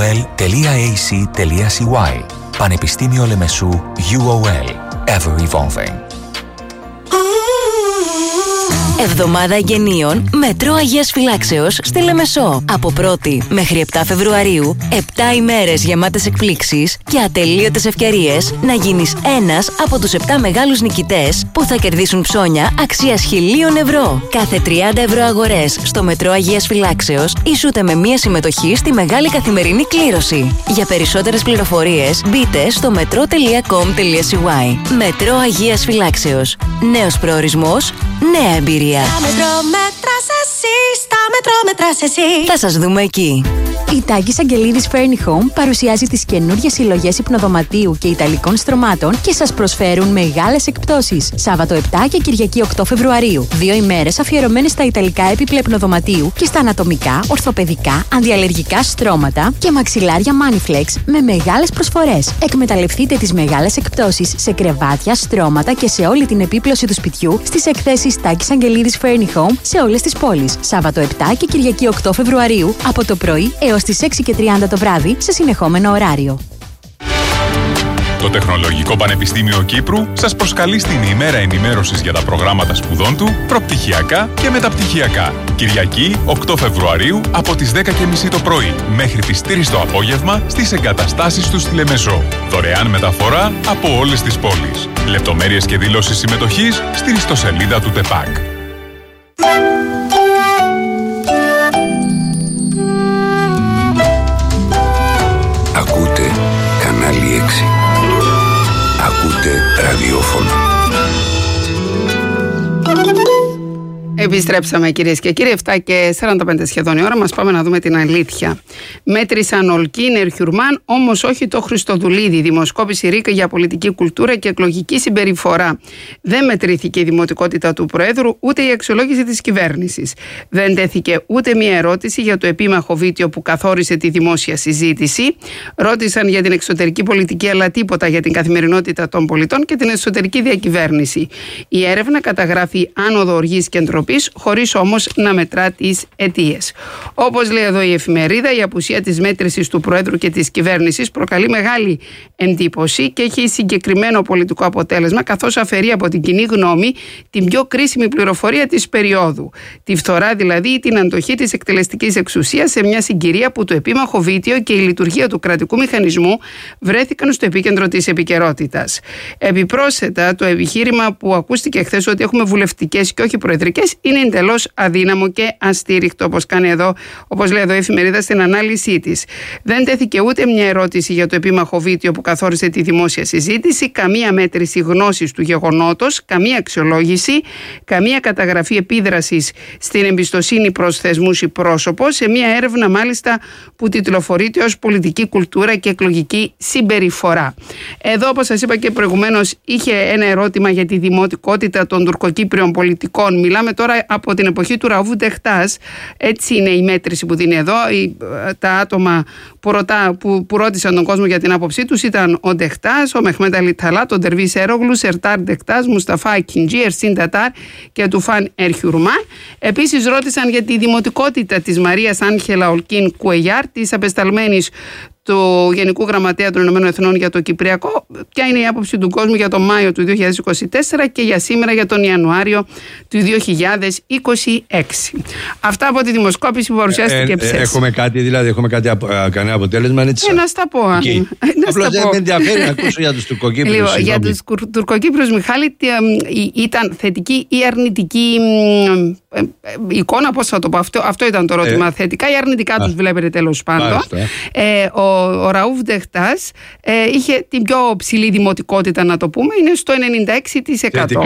uol.ac.cy. Πανεπιστήμιο Λεμεσού UOL. Ever evolving. Εβδομάδα Αγγενείων Μετρό Αγίας Φυλάξεως στη Λεμεσό. Από 1η μέχρι 7 Φεβρουαρίου, 7 ημέρες γεμάτες εκπλήξεις και ατελείωτες ευκαιρίες να γίνεις ένας από τους 7 μεγάλους νικητές που θα κερδίσουν ψώνια αξίας 1.000 ευρώ. Κάθε 30 ευρώ αγορές στο Μετρό Αγίας Φυλάξεως ισούται με μία συμμετοχή στη μεγάλη καθημερινή κλήρωση. Για περισσότερες πληροφορίες μπείτε στο metro.com.cy. Μετρό Αγίας Φυλάξεως. Νέος προορισμός, νέα εμπειρία. Στα μετρό μέτρας εσύ, στα μετρό μέτρας εσύ. Θα σας δούμε εκεί. Η Τάκης Αγγελίδης Furni Home παρουσιάζει τις καινούργιες συλλογές υπνοδωματίου και ιταλικών στρωμάτων και σας προσφέρουν μεγάλες εκπτώσεις. Σάββατο 7 και Κυριακή 8 Φεβρουαρίου. 2 ημέρες αφιερωμένες στα ιταλικά έπιπλα υπνοδωματίου και στα ανατομικά, ορθοπαιδικά, αντιαλλεργικά στρώματα και μαξιλάρια Maniflex με μεγάλες προσφορές. Εκμεταλλευτείτε τις μεγάλες εκπτώσεις σε κρεβάτια, στρώματα και σε όλη την επίπλωση του σπιτιού στις εκθέσεις Τάκης Αγγελίδης Furni Home σε όλες τις πόλεις. Σάββατο 7 και Κυριακή 8 Φεβρουαρίου από το πρωί έως στις 6:30 το βράδυ σε συνεχόμενο ωράριο. Το Τεχνολογικό Πανεπιστήμιο Κύπρου σας προσκαλεί στην ημέρα ενημέρωσης για τα προγράμματα σπουδών του, προπτυχιακά και μεταπτυχιακά. Κυριακή 8 Φεβρουαρίου από τις 10:30 το πρωί μέχρι τις 3 το απόγευμα στις εγκαταστάσεις του στη Λεμεσό. Δωρεάν μεταφορά από όλες τις πόλεις. Λεπτομέρειες και δηλώσεις συμμετοχής στην ιστοσελίδα του ΤΕΠΑΚ. Ακούτε κανάλι 6. Ακούτε ραδιόφωνο. Επιστρέψαμε κυρίες και κύριοι, 7:45 σχεδόν η ώρα μας, πάμε να δούμε την αλήθεια. Μέτρησαν Ολκίνερ Χιουρμάν, όμως όχι το Χριστοδουλίδη. Δημοσκόπηση ΡΙΚ για πολιτική κουλτούρα και εκλογική συμπεριφορά. Δεν μετρήθηκε η δημοτικότητα του Προέδρου, ούτε η αξιολόγηση της κυβέρνησης. Δεν τέθηκε ούτε μία ερώτηση για το επίμαχο βίντεο που καθόρισε τη δημόσια συζήτηση. Ρώτησαν για την εξωτερική πολιτική, αλλά τίποτα για την καθημερινότητα των πολιτών και την εσωτερική διακυβέρνηση. Η έρευνα καταγράφει άνοδο οργής και εντροπής Επιτροπής, χωρίς όμως να μετρά τις αιτίες. Όπως λέει εδώ η εφημερίδα, η απουσία της μέτρησης του Προέδρου και της κυβέρνησης προκαλεί μεγάλη εντύπωση και έχει συγκεκριμένο πολιτικό αποτέλεσμα, καθώς αφαιρεί από την κοινή γνώμη την πιο κρίσιμη πληροφορία της περίοδου. Τη φθορά δηλαδή ή την αντοχή της εκτελεστικής εξουσίας σε μια συγκυρία που το επίμαχο βίτιο και η λειτουργία του κρατικού μηχανισμού βρέθηκαν στο επίκεντρο της επικαιρότητας. Επιπρόσθετα, το επιχείρημα που ακούστηκε χθες ότι έχουμε βουλευτικές και όχι προεδρικές είναι εντελώς αδύναμο και αστήριχτο, όπως λέει εδώ η εφημερίδα στην ανάλυση της. Δεν τέθηκε ούτε μια ερώτηση για το επίμαχο βίτιο που καθόρισε τη δημόσια συζήτηση, καμία μέτρηση γνώσης του γεγονότος, καμία αξιολόγηση, καμία καταγραφή επίδρασης στην εμπιστοσύνη προς θεσμούς ή πρόσωπο, σε μια έρευνα μάλιστα που τιτλοφορείται ως πολιτική κουλτούρα και εκλογική συμπεριφορά. Εδώ, όπως σας είπα και προηγουμένως, είχε ένα ερώτημα για τη δημοτικότητα των τουρκοκύπριων πολιτικών. Μιλάμε τώρα από την εποχή του Ραούφ Ντεχτάς. Έτσι είναι η μέτρηση που δίνει εδώ. Τα άτομα που ρώτησαν τον κόσμο για την άποψή τους ήταν ο Ντεχτάς, ο Μεχμέτ Αλι Ταλάτ, ο Ντερβίς Έρογλου, Σερτάρ Ντεχτάς, Μουσταφά Ακιντζή, Ερσίν Τατάρ και Τουφάν Ερχιουρμάν. Επίσης ρώτησαν για τη δημοτικότητα της Μαρίας Άγχελα Ολκίν Κουεγιάρ, της απεσταλμένης του Γενικού Γραμματέα των Ηνωμένων Εθνών για το Κυπριακό, ποια είναι η άποψη του κόσμου για τον Μάιο του 2024 και για σήμερα για τον Ιανουάριο του 2026. Αυτά από τη δημοσκόπηση που παρουσιάστηκε ψες. Έχουμε κάτι, κανένα αποτέλεσμα? Να στα πω. Απλώς δεν με ενδιαφέρει να ακούσω για τους Τουρκοκύπριους. Για τους Τουρκοκύπριους, Μιχάλη, ήταν θετική ή αρνητική εικόνα, πώς θα το πω, αυτό ήταν το ερώτημα. Θετικά ή αρνητικά τους βλέπετε τέλος πάντων. Ο Ραούφ Ντεχτάς είχε την πιο ψηλή δημοτικότητα, να το πούμε, είναι στο 96%.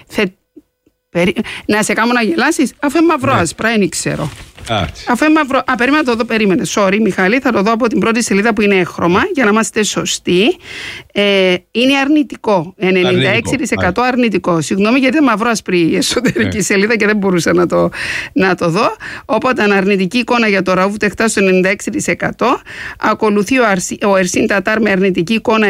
Να σε κάνω να γελάσεις, αφού είναι μαύρο άσπρα, δεν ξέρω. Αφού είναι μαύρο. Περίμενα το δω, περίμενε. Sorry, Μιχάλη, θα το δω από την πρώτη σελίδα που είναι έχρωμα για να είμαστε σωστοί. Είναι αρνητικό. 96% αρνητικό. Συγγνώμη, γιατί είναι μαύρο άσπρη η εσωτερική σελίδα και δεν μπορούσα να το δω. Οπότε, αναρνητική εικόνα για το Ραούφ Ντεχτάς στο 96%. Ακολουθεί ο Ερσίν Τατάρ με αρνητική εικόνα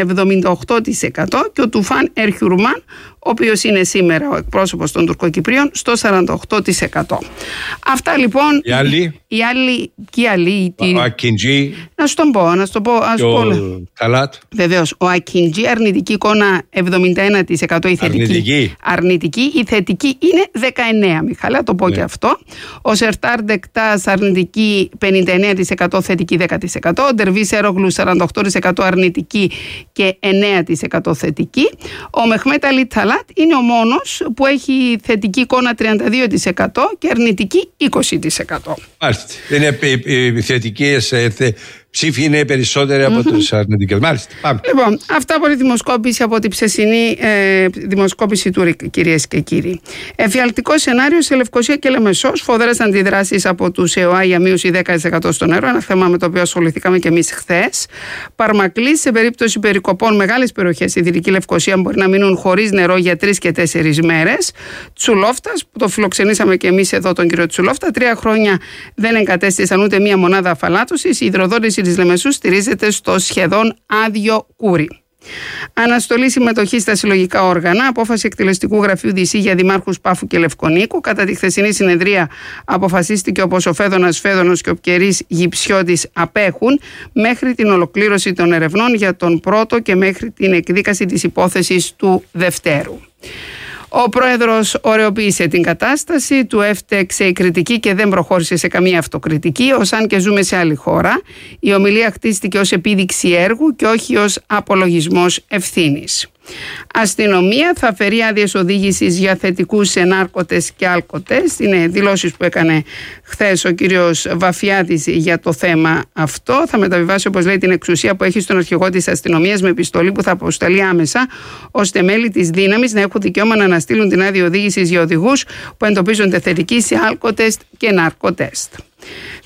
78% και ο Τουφάν Ερχιουρμάν, ο οποίος είναι σήμερα ο εκπρόσωπος των Τουρκοκυπρίων, στο 48%. Αυτά λοιπόν. Οι άλλοι. Ο Ακιντζή. Να σου το πω. Και ο Ταλάτ. Βεβαίως. Ο Ακιντζή, αρνητική εικόνα 71%. Η θετική. Αρνητική. Η θετική είναι 19%. Μιχάλη, το πω και αυτό. Ο Σερτάρ Ντεχτάς, αρνητική 59%, θετική 10%. Ο Ντερβίς Έρογλου, 48% αρνητική και 9% θετική. Ο Μεχμέτ Αλι Ταλάτ είναι ο μόνος που έχει θετική εικόνα 32% και αρνητική 20%. Μάλιστα. Οι θετικές ψήφοι είναι περισσότεροι από τους αρνητικές. Μάλιστα. Πάμε. Λοιπόν, αυτά από τη δημοσκόπηση, από την ψεσινή δημοσκόπηση του ΡΙΚ, κυρίες και κύριοι. Εφιαλτικό σενάριο σε Λευκοσία και Λεμεσό. Φοδρές αντιδράσεις από τους ΕΟΑ για μείωση 10% στο νερό. Ένα θέμα με το οποίο ασχοληθήκαμε και εμείς χθες. Παρμακλής, σε περίπτωση περικοπών, μεγάλες περιοχές στη Δυτική Λευκοσία μπορεί να μείνουν χωρίς νερό για 3 και 4 μέρες. Τσουλόφτας, που το φιλοξενήσαμε και εμείς εδώ τον κύριο Τσουλόφτα, 3 χρόνια δεν εγκατέστησαν ούτε μία μονάδα αφαλάτωσης. Η υδροδότηση της Λεμεσού στηρίζεται στο σχεδόν άδειο κούρι. Αναστολή συμμετοχή στα συλλογικά όργανα. Απόφαση εκτελεστικού γραφείου ΔΣ για δημάρχους Πάφου και Λευκονίκου. Κατά τη χθεσινή συνεδρία αποφασίστηκε όπως ο Φέδωνας Φέδωνος και ο Πκερής Γυψιώτης απέχουν μέχρι την ολοκλήρωση των ερευνών για τον πρώτο και μέχρι την εκδίκαση της υπόθεσης του δευτέρου. Ο πρόεδρος ωρεοποίησε την κατάσταση, του έφτεξε η κριτική και δεν προχώρησε σε καμία αυτοκριτική, ως αν και ζούμε σε άλλη χώρα. Η ομιλία χτίστηκε ως επίδειξη έργου και όχι ως απολογισμός ευθύνης. Αστυνομία θα φέρει άδειες οδήγησης για θετικούς ενάρκωτες και άλκωτες. Είναι δηλώσεις που έκανε χθες ο κύριος Βαφιάδης για το θέμα αυτό. Θα μεταβιβάσει, όπως λέει, την εξουσία που έχει στον αρχηγό της αστυνομίας με επιστολή που θα αποσταλεί άμεσα, ώστε μέλη της δύναμης να έχουν δικαίωμα να αναστείλουν την άδεια οδήγησης για οδηγούς που εντοπίζονται θετικοί σε άλκωτες και ναρκοτέστ.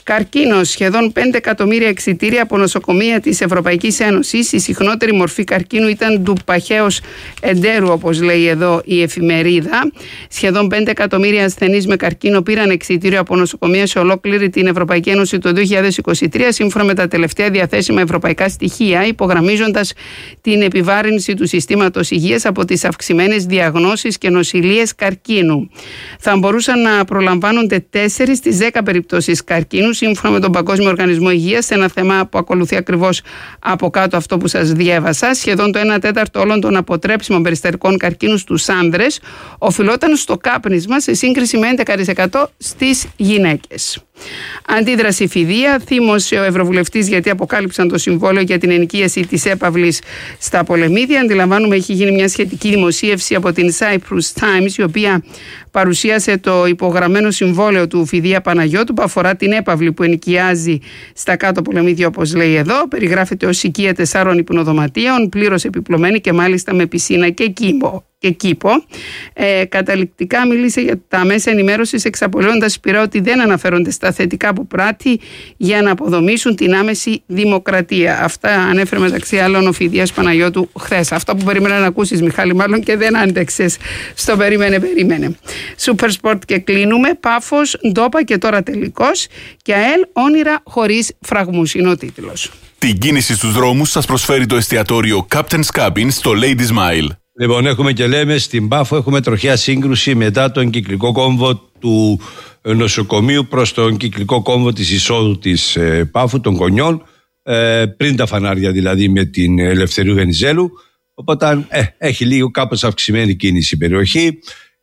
Καρκίνος, σχεδόν 5 εκατομμύρια εξιτήρια από νοσοκομεία της Ευρωπαϊκής Ένωσης. Η συχνότερη μορφή καρκίνου ήταν του παχαίως εντέρου, όπως λέει εδώ η εφημερίδα. Σχεδόν 5 εκατομμύρια ασθενείς με καρκίνο πήραν εξιτήριο από νοσοκομεία σε ολόκληρη την Ευρωπαϊκή Ένωση το 2023, σύμφωνα με τα τελευταία διαθέσιμα ευρωπαϊκά στοιχεία, υπογραμμίζοντας την επιβάρυνση του συστήματος υγείας από τις αυξημένες διαγνώσεις και νοσηλίες καρκίνου. Θα μπορούσαν να προλαμβάνονται 4 στις 10 περιπτώσεις καρκίνου, σύμφωνα με τον Παγκόσμιο Οργανισμό Υγείας, σε ένα θέμα που ακολουθεί ακριβώς από κάτω αυτό που σας διέβασα. Σχεδόν το 1/4 όλων των αποτρέψιμων περιστατικών καρκίνου στους άνδρες οφειλόταν στο κάπνισμα, σε σύγκριση με 11% στις γυναίκες. Αντίδραση φηδεία, θύμωσε ο Ευρωβουλευτής γιατί αποκάλυψαν το συμβόλαιο για την ενοικίαση της έπαυλης στα πολεμίδια. Αντιλαμβάνουμε, έχει γίνει μια σχετική δημοσίευση από την Cyprus Times, η οποία παρουσίασε το υπογραμμένο συμβόλαιο του Φηδεία Παναγιώτου που αφορά την έπαυλη που ενοικιάζει στα κάτω πολεμίδια, όπως λέει εδώ. Περιγράφεται ως οικία 4 υπνοδωματίων, πλήρως επιπλωμένη και μάλιστα με πισίνα και κήπο. Καταληκτικά μίλησε για τα μέσα ενημέρωσης, εξαπολύοντας πειρά ότι δεν αναφέρονται στα θετικά που πράττει για να αποδομήσουν την άμεση δημοκρατία. Αυτά ανέφερε μεταξύ άλλων ο Φηδείας Παναγιώτου χθες. Αυτό που περίμενα να ακούσεις, Μιχάλη, μάλλον και δεν άντεξες στο περίμενε. Super Sport και κλείνουμε. Πάφος, Ντόπα και τώρα τελικός. Και ΑΕΛ, όνειρα χωρίς φραγμούς είναι ο τίτλος. Την κίνηση στους δρόμους σας προσφέρει το εστιατόριο Captain's Cabin στο Lady Smile. Λοιπόν, έχουμε και λέμε στην Πάφο έχουμε τροχιά σύγκρουση μετά τον κυκλικό κόμβο του νοσοκομείου προς τον κυκλικό κόμβο της εισόδου της Πάφου, των Κονιών, πριν τα φανάρια δηλαδή με την Ελευθερίου Βενιζέλου. Οπότε έχει λίγο κάπως αυξημένη κίνηση η περιοχή.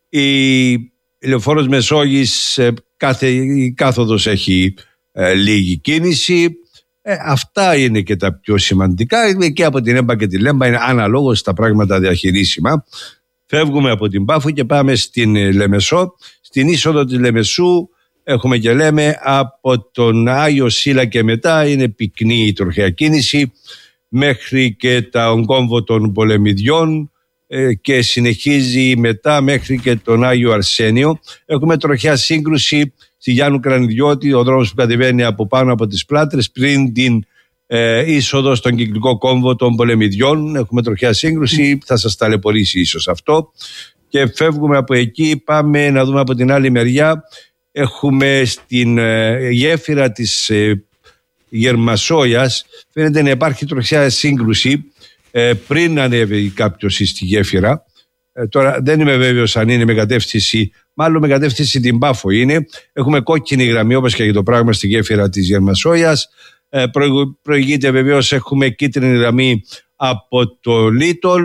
Η Λεωφόρος Μεσόγης, η κάθοδος έχει λίγη κίνηση. Αυτά είναι και τα πιο σημαντικά. Και από την Έμπα και τη Λέμπα είναι αναλόγως τα πράγματα διαχειρίσιμα. Φεύγουμε από την Πάφο και πάμε στην Λεμεσό. Στην είσοδο της Λεμεσού έχουμε και λέμε από τον Άγιο Σύλλα και μετά είναι πυκνή η τροχαία κίνηση μέχρι και τον κόμβο των Πολεμιδιών και συνεχίζει μετά μέχρι και τον Άγιο Αρσένιο. Έχουμε τροχαία σύγκρουση στη Γιάννου Κρανιδιώτη, ο δρόμος που κατεβαίνει από πάνω από τις Πλάτρες πριν την είσοδο στον κυκλικό κόμβο των Πολεμιδιών. Έχουμε τροχαία σύγκρουση, θα σας ταλαιπωρήσει ίσως αυτό. Και φεύγουμε από εκεί, πάμε να δούμε από την άλλη μεριά. Έχουμε στην γέφυρα της Γερμασόιας, φαίνεται να υπάρχει τροχαία σύγκρουση πριν ανέβει κάποιος στη γέφυρα. Τώρα δεν είμαι βέβαιος αν είναι με κατεύθυνση, μάλλον με κατεύθυνση την Πάφο είναι. Έχουμε κόκκινη γραμμή όπως και για το πράγμα στη γέφυρα της Γερμασόιας. Προηγείται βεβαίως, έχουμε κίτρινη γραμμή από το Λίτολ.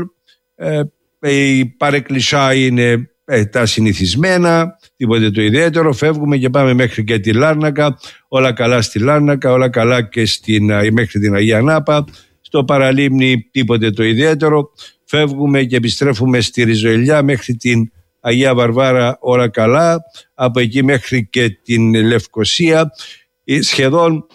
Η παρεκκλησιά είναι τα συνηθισμένα, τίποτε το ιδιαίτερο. Φεύγουμε και πάμε μέχρι και τη Λάρνακα. Όλα καλά στη Λάρνακα, όλα καλά και μέχρι την Αγία Νάπα. Στο Παραλίμνη τίποτε το ιδιαίτερο. Φεύγουμε και επιστρέφουμε στη Ριζοηλιά μέχρι την Αγία Βαρβάρα, όλα καλά. Από εκεί μέχρι και την Λευκοσία. Σχεδόν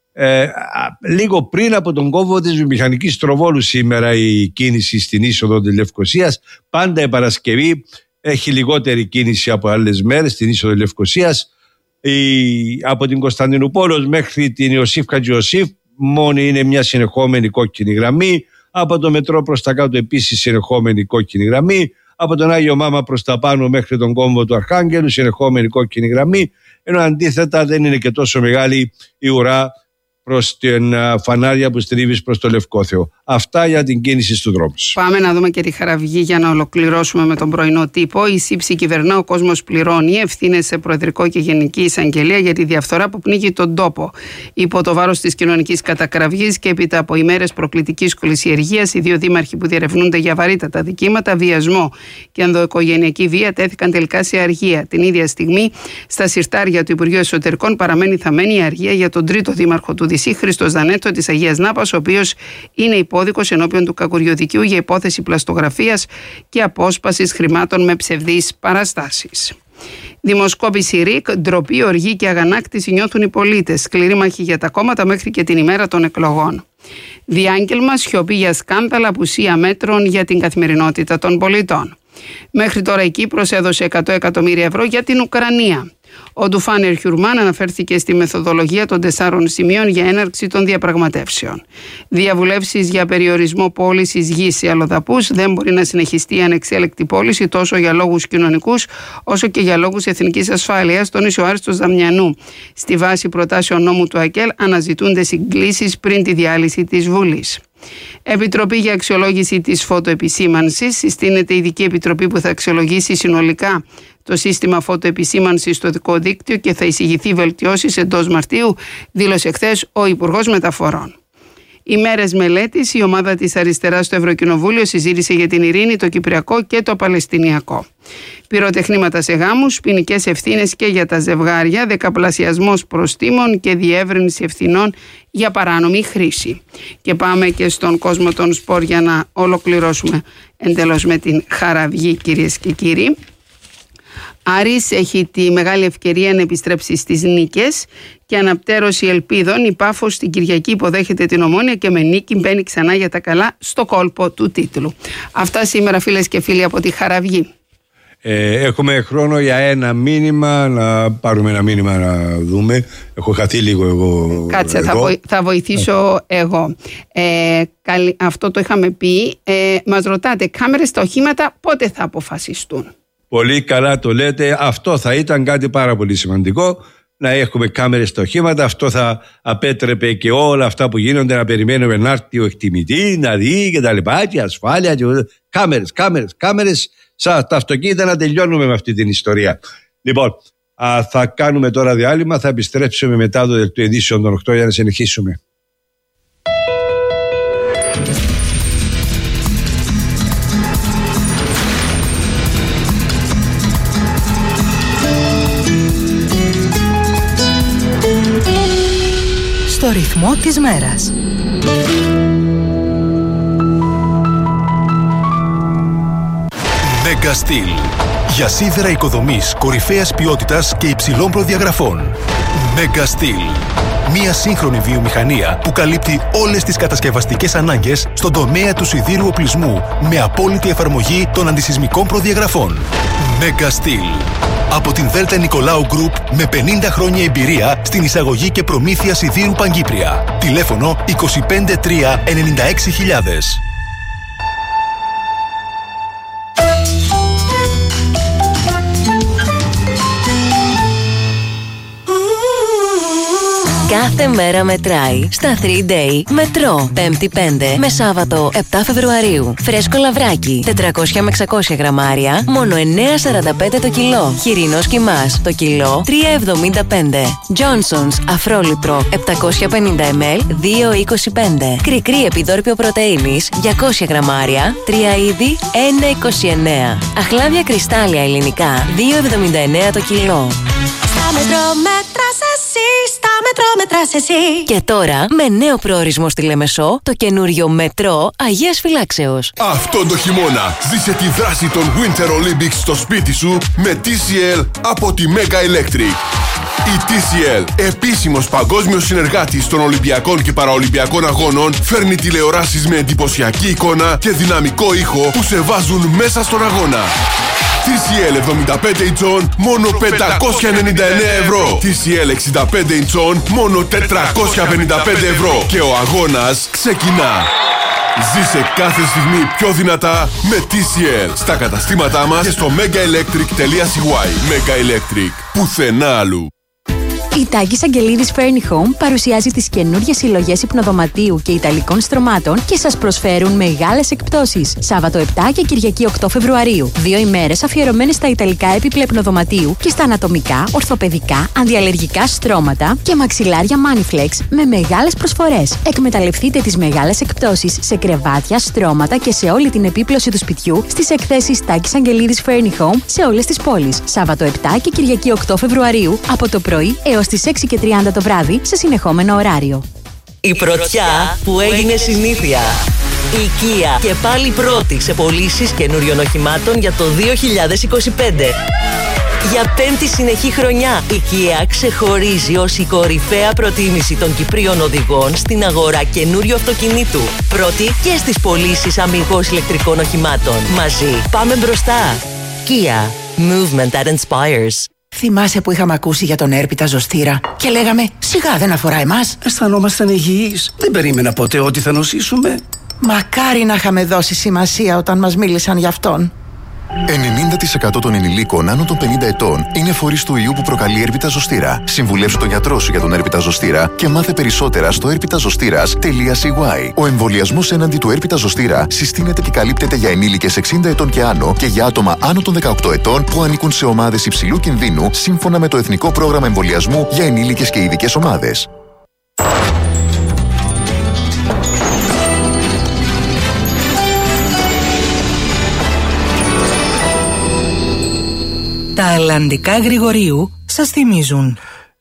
λίγο πριν από τον κόμβο της Βιομηχανικής Τροβόλου σήμερα η κίνηση στην είσοδο της Λευκοσίας. Πάντα η Παρασκευή έχει λιγότερη κίνηση από άλλες μέρες στην είσοδο της Λευκοσίας. Από την Κωνσταντινούπολη μέχρι την Ιωσήφ Χατζιωσήφ μόνη είναι μια συνεχόμενη κόκκινη γραμμή. Από το μετρό προς τα κάτω επίσης συνεχόμενη κόκκινη γραμμή. Από τον Άγιο Μάμα προς τα πάνω μέχρι τον κόμβο του Αρχάγγελου συνεχόμενη κόκκινη γραμμή. Ενώ αντίθετα δεν είναι και τόσο μεγάλη η ουρά προς την φανάρια που στρίβεις προς το Λευκό Θεό. Αυτά για την κίνηση στους δρόμους. Πάμε να δούμε και τη Χαραυγή για να ολοκληρώσουμε με τον πρωινό τύπο. Η ΣΥΠΣΗ κυβερνά, ο κόσμος πληρώνει. Ευθύνες σε Προεδρικό και Γενική Εισαγγελία για τη διαφθορά που πνίγει τον τόπο. Υπό το βάρος της κοινωνικής κατακραυγής και έπειτα από ημέρες προκλητικής κολυσιεργίας, οι δύο δήμαρχοι που διερευνούνται για βαρύτατα δικήματα, βιασμό και ενδοοικογενειακή βία, τέθηκαν τελικά σε αργία. Την ίδια στιγμή, στα συρτάρια του Υπουργείου Εσωτερικών παραμένει θαμμένη η αργία για τον τρίτο δήμαρχο του Δυσσή, Χριστός Δανέτο της Αγίας Νάπας, ο οποίος είναι υπόδικος ενώπιον του κακουριοδικείου για υπόθεση πλαστογραφίας και απόσπασης χρημάτων με ψευδείς παραστάσεις. Δημοσκόπηση ΡΙΚ, ντροπή, οργή και αγανάκτηση νιώθουν οι πολίτες. Σκληρή μάχη για τα κόμματα μέχρι και την ημέρα των εκλογών. Διάγγελμα, σιωπή για σκάνδαλα, απουσία μέτρων για την καθημερινότητα των πολιτών. Μέχρι τώρα η Κύπρος έδωσε 100 εκατομμύρια ευρώ για την Ουκρανία. Ο Ντουφάνερ Χιουρμάν αναφέρθηκε στη μεθοδολογία των 4 σημείων για έναρξη των διαπραγματεύσεων. Διαβουλεύσεις για περιορισμό πώλησης γης σε αλλοδαπούς δεν μπορεί να συνεχιστεί η ανεξέλεκτη πώληση τόσο για λόγους κοινωνικούς όσο και για λόγους εθνικής ασφάλειας, τόνισε ο Άριστος Δαμιανού. Στη βάση προτάσεων νόμου του ΑΚΕΛ αναζητούνται συγκλήσεις πριν τη διάλυση της Βουλής. Επιτροπή για αξιολόγηση της φωτοεπισήμανσης. Συστήνεται ειδική επιτροπή που θα αξιολογήσει συνολικά το σύστημα φωτοεπισήμανσης στο δικό δίκτυο και θα εισηγηθεί βελτιώσεις εντός Μαρτίου, δήλωσε χθες ο Υπουργός Μεταφορών. Ημέρες μελέτης, η ομάδα της αριστεράς στο Ευρωκοινοβούλιο συζήτησε για την ειρήνη, το Κυπριακό και το Παλαιστινιακό. Πυροτεχνήματα σε γάμους, ποινικές ευθύνες και για τα ζευγάρια, δεκαπλασιασμός προστίμων και διεύρυνση ευθυνών για παράνομη χρήση. Και πάμε και στον κόσμο των σπορ για να ολοκληρώσουμε εντελώς με την Χαραυγή, κυρίες και κύριοι. Άρης έχει τη μεγάλη ευκαιρία να επιστρέψει στις νίκες και αναπτέρωση ελπίδων. Η Πάφος την Κυριακή υποδέχεται την Ομόνοια και με νίκη μπαίνει ξανά για τα καλά στο κόλπο του τίτλου. Αυτά σήμερα, φίλες και φίλοι, από τη Χαραυγή. Έχουμε χρόνο για ένα μήνυμα, να πάρουμε ένα μήνυμα να δούμε. Έχω χαθεί λίγο εγώ. Κάτσε, θα βοηθήσω εγώ. Αυτό το είχαμε πει. Μας ρωτάτε, κάμερες στα οχήματα πότε θα αποφασιστούν? Πολύ καλά το λέτε. Αυτό θα ήταν κάτι πάρα πολύ σημαντικό. Να έχουμε κάμερες στα οχήματα. Αυτό θα απέτρεπε και όλα αυτά που γίνονται να περιμένουμε να έρθει ο εκτιμητή, να δει και τα λοιπά, και ασφάλεια. Και... Κάμερες στα αυτοκίνητα, να τελειώνουμε με αυτή την ιστορία. Λοιπόν, θα κάνουμε τώρα διάλειμμα. Θα επιστρέψουμε μετά το δελτίο ειδήσεων των 8 για να συνεχίσουμε. Στο ρυθμό της μέρας. Megastil. Για σίδερα οικοδομής κορυφαίας ποιότητας και υψηλών προδιαγραφών. Megastil. Μια σύγχρονη βιομηχανία που καλύπτει όλες τις κατασκευαστικές ανάγκες στον τομέα του σιδήρου οπλισμού με απόλυτη εφαρμογή των αντισυσμικών προδιαγραφών. Megastil. Από την Δέλτα Νικολάου Γκρουπ με 50 χρόνια εμπειρία στην εισαγωγή και προμήθεια σιδήρου Παγκύπρια. Τηλέφωνο 253 96 000. Κάθε μέρα μετράει στα 3-Day Μετρό. 5η 5 με Σάββατο 7 Φεβρουαρίου. Φρέσκο λαβράκι 400 με 600 γραμμάρια, μόνο 9,45 το κιλό. Χοιρινός κιμάς το κιλό 3,75. Johnson's Αφρόλιτρο 750 ml 2,25. Κρικρή επιδόρπιο πρωτεΐνης 200 γραμμάρια, 3 είδη 1,29. Αχλάδια κρυστάλλια ελληνικά 2,79 το κιλό. Στα Μετρό μέτρας εσύ, στα Μετρό μέτρας εσύ. Και τώρα με νέο προορισμό στη Λεμεσό, το καινούριο Μετρό Αγίας Φυλάξεως. Αυτόν το χειμώνα ζήσε τη δράση των Winter Olympics στο σπίτι σου με TCL από τη Mega Electric. Η TCL, επίσημος παγκόσμιος συνεργάτης των Ολυμπιακών και Παραολυμπιακών Αγώνων, φέρνει τηλεοράσεις με εντυπωσιακή εικόνα και δυναμικό ήχο που σε βάζουν μέσα στον αγώνα. TCL 75 inch μόνο 599 ευρώ. TCL 65 inch μόνο 455 ευρώ. Και ο αγώνας ξεκινά. Ζήσε κάθε στιγμή πιο δυνατά με TCL. Στα καταστήματά μας και στο megaelectric.cy. Mega Electric. Πουθενά αλλού. Η Τάκης Αγγελίδης Furni Home παρουσιάζει τις καινούργιες συλλογές υπνοδωματίου και ιταλικών στρωμάτων και σας προσφέρουν μεγάλες εκπτώσεις. Σάββατο 7 και Κυριακή 8 Φεβρουαρίου. 2 ημέρες αφιερωμένες στα ιταλικά έπιπλα υπνοδωματίου και στα ανατομικά, ορθοπαιδικά, αντιαλλεργικά στρώματα και μαξιλάρια Maniflex με μεγάλες προσφορές. Εκμεταλλευτείτε τις μεγάλες εκπτώσεις σε κρεβάτια, στρώματα και σε όλη την επίπλωση του σπιτιού στις εκθέσεις Τάκης Αγγελίδης Furni Home σε όλες τις πόλεις. Σάββατο 7 και Κυριακή 8 Φεβρουαρίου από το πρωί έως τις 6:30 το βράδυ σε συνεχόμενο ωράριο. Η πρωτιά που έγινε συνήθεια. Η Kia και πάλι πρώτη σε πωλήσεις καινούριων οχημάτων για το 2025. Για 5η συνεχή χρονιά, η Kia ξεχωρίζει ως η κορυφαία προτίμηση των Κυπρίων οδηγών στην αγορά καινούριου αυτοκινήτου. Πρώτη και στις πωλήσεις αμιγώς ηλεκτρικών οχημάτων. Μαζί πάμε μπροστά. Kia. Movement that inspires. Θυμάσαι που είχαμε ακούσει για τον έρπιτα ζωστήρα και λέγαμε σιγά δεν αφορά εμάς. Αισθανόμασταν υγιείς. Δεν περίμενα ποτέ ότι θα νοσήσουμε. Μακάρι να είχαμε δώσει σημασία όταν μας μίλησαν γι' αυτόν. 90% των ενηλίκων άνω των 50 ετών είναι φορείς του ιού που προκαλεί έρπιτα ζωστήρα. Συμβουλεύσου τον γιατρό σου για τον έρπιτα ζωστήρα και μάθε περισσότερα στο erpitazostira.cy. Ο εμβολιασμός έναντι του έρπιτα ζωστήρα συστήνεται και καλύπτεται για ενήλικες 60 ετών και άνω και για άτομα άνω των 18 ετών που ανήκουν σε ομάδες υψηλού κινδύνου σύμφωνα με το Εθνικό Πρόγραμμα Εμβολιασμού για ενήλικες και ειδικές ομάδες. Τα αλλαντικά Γρηγορίου σας θυμίζουν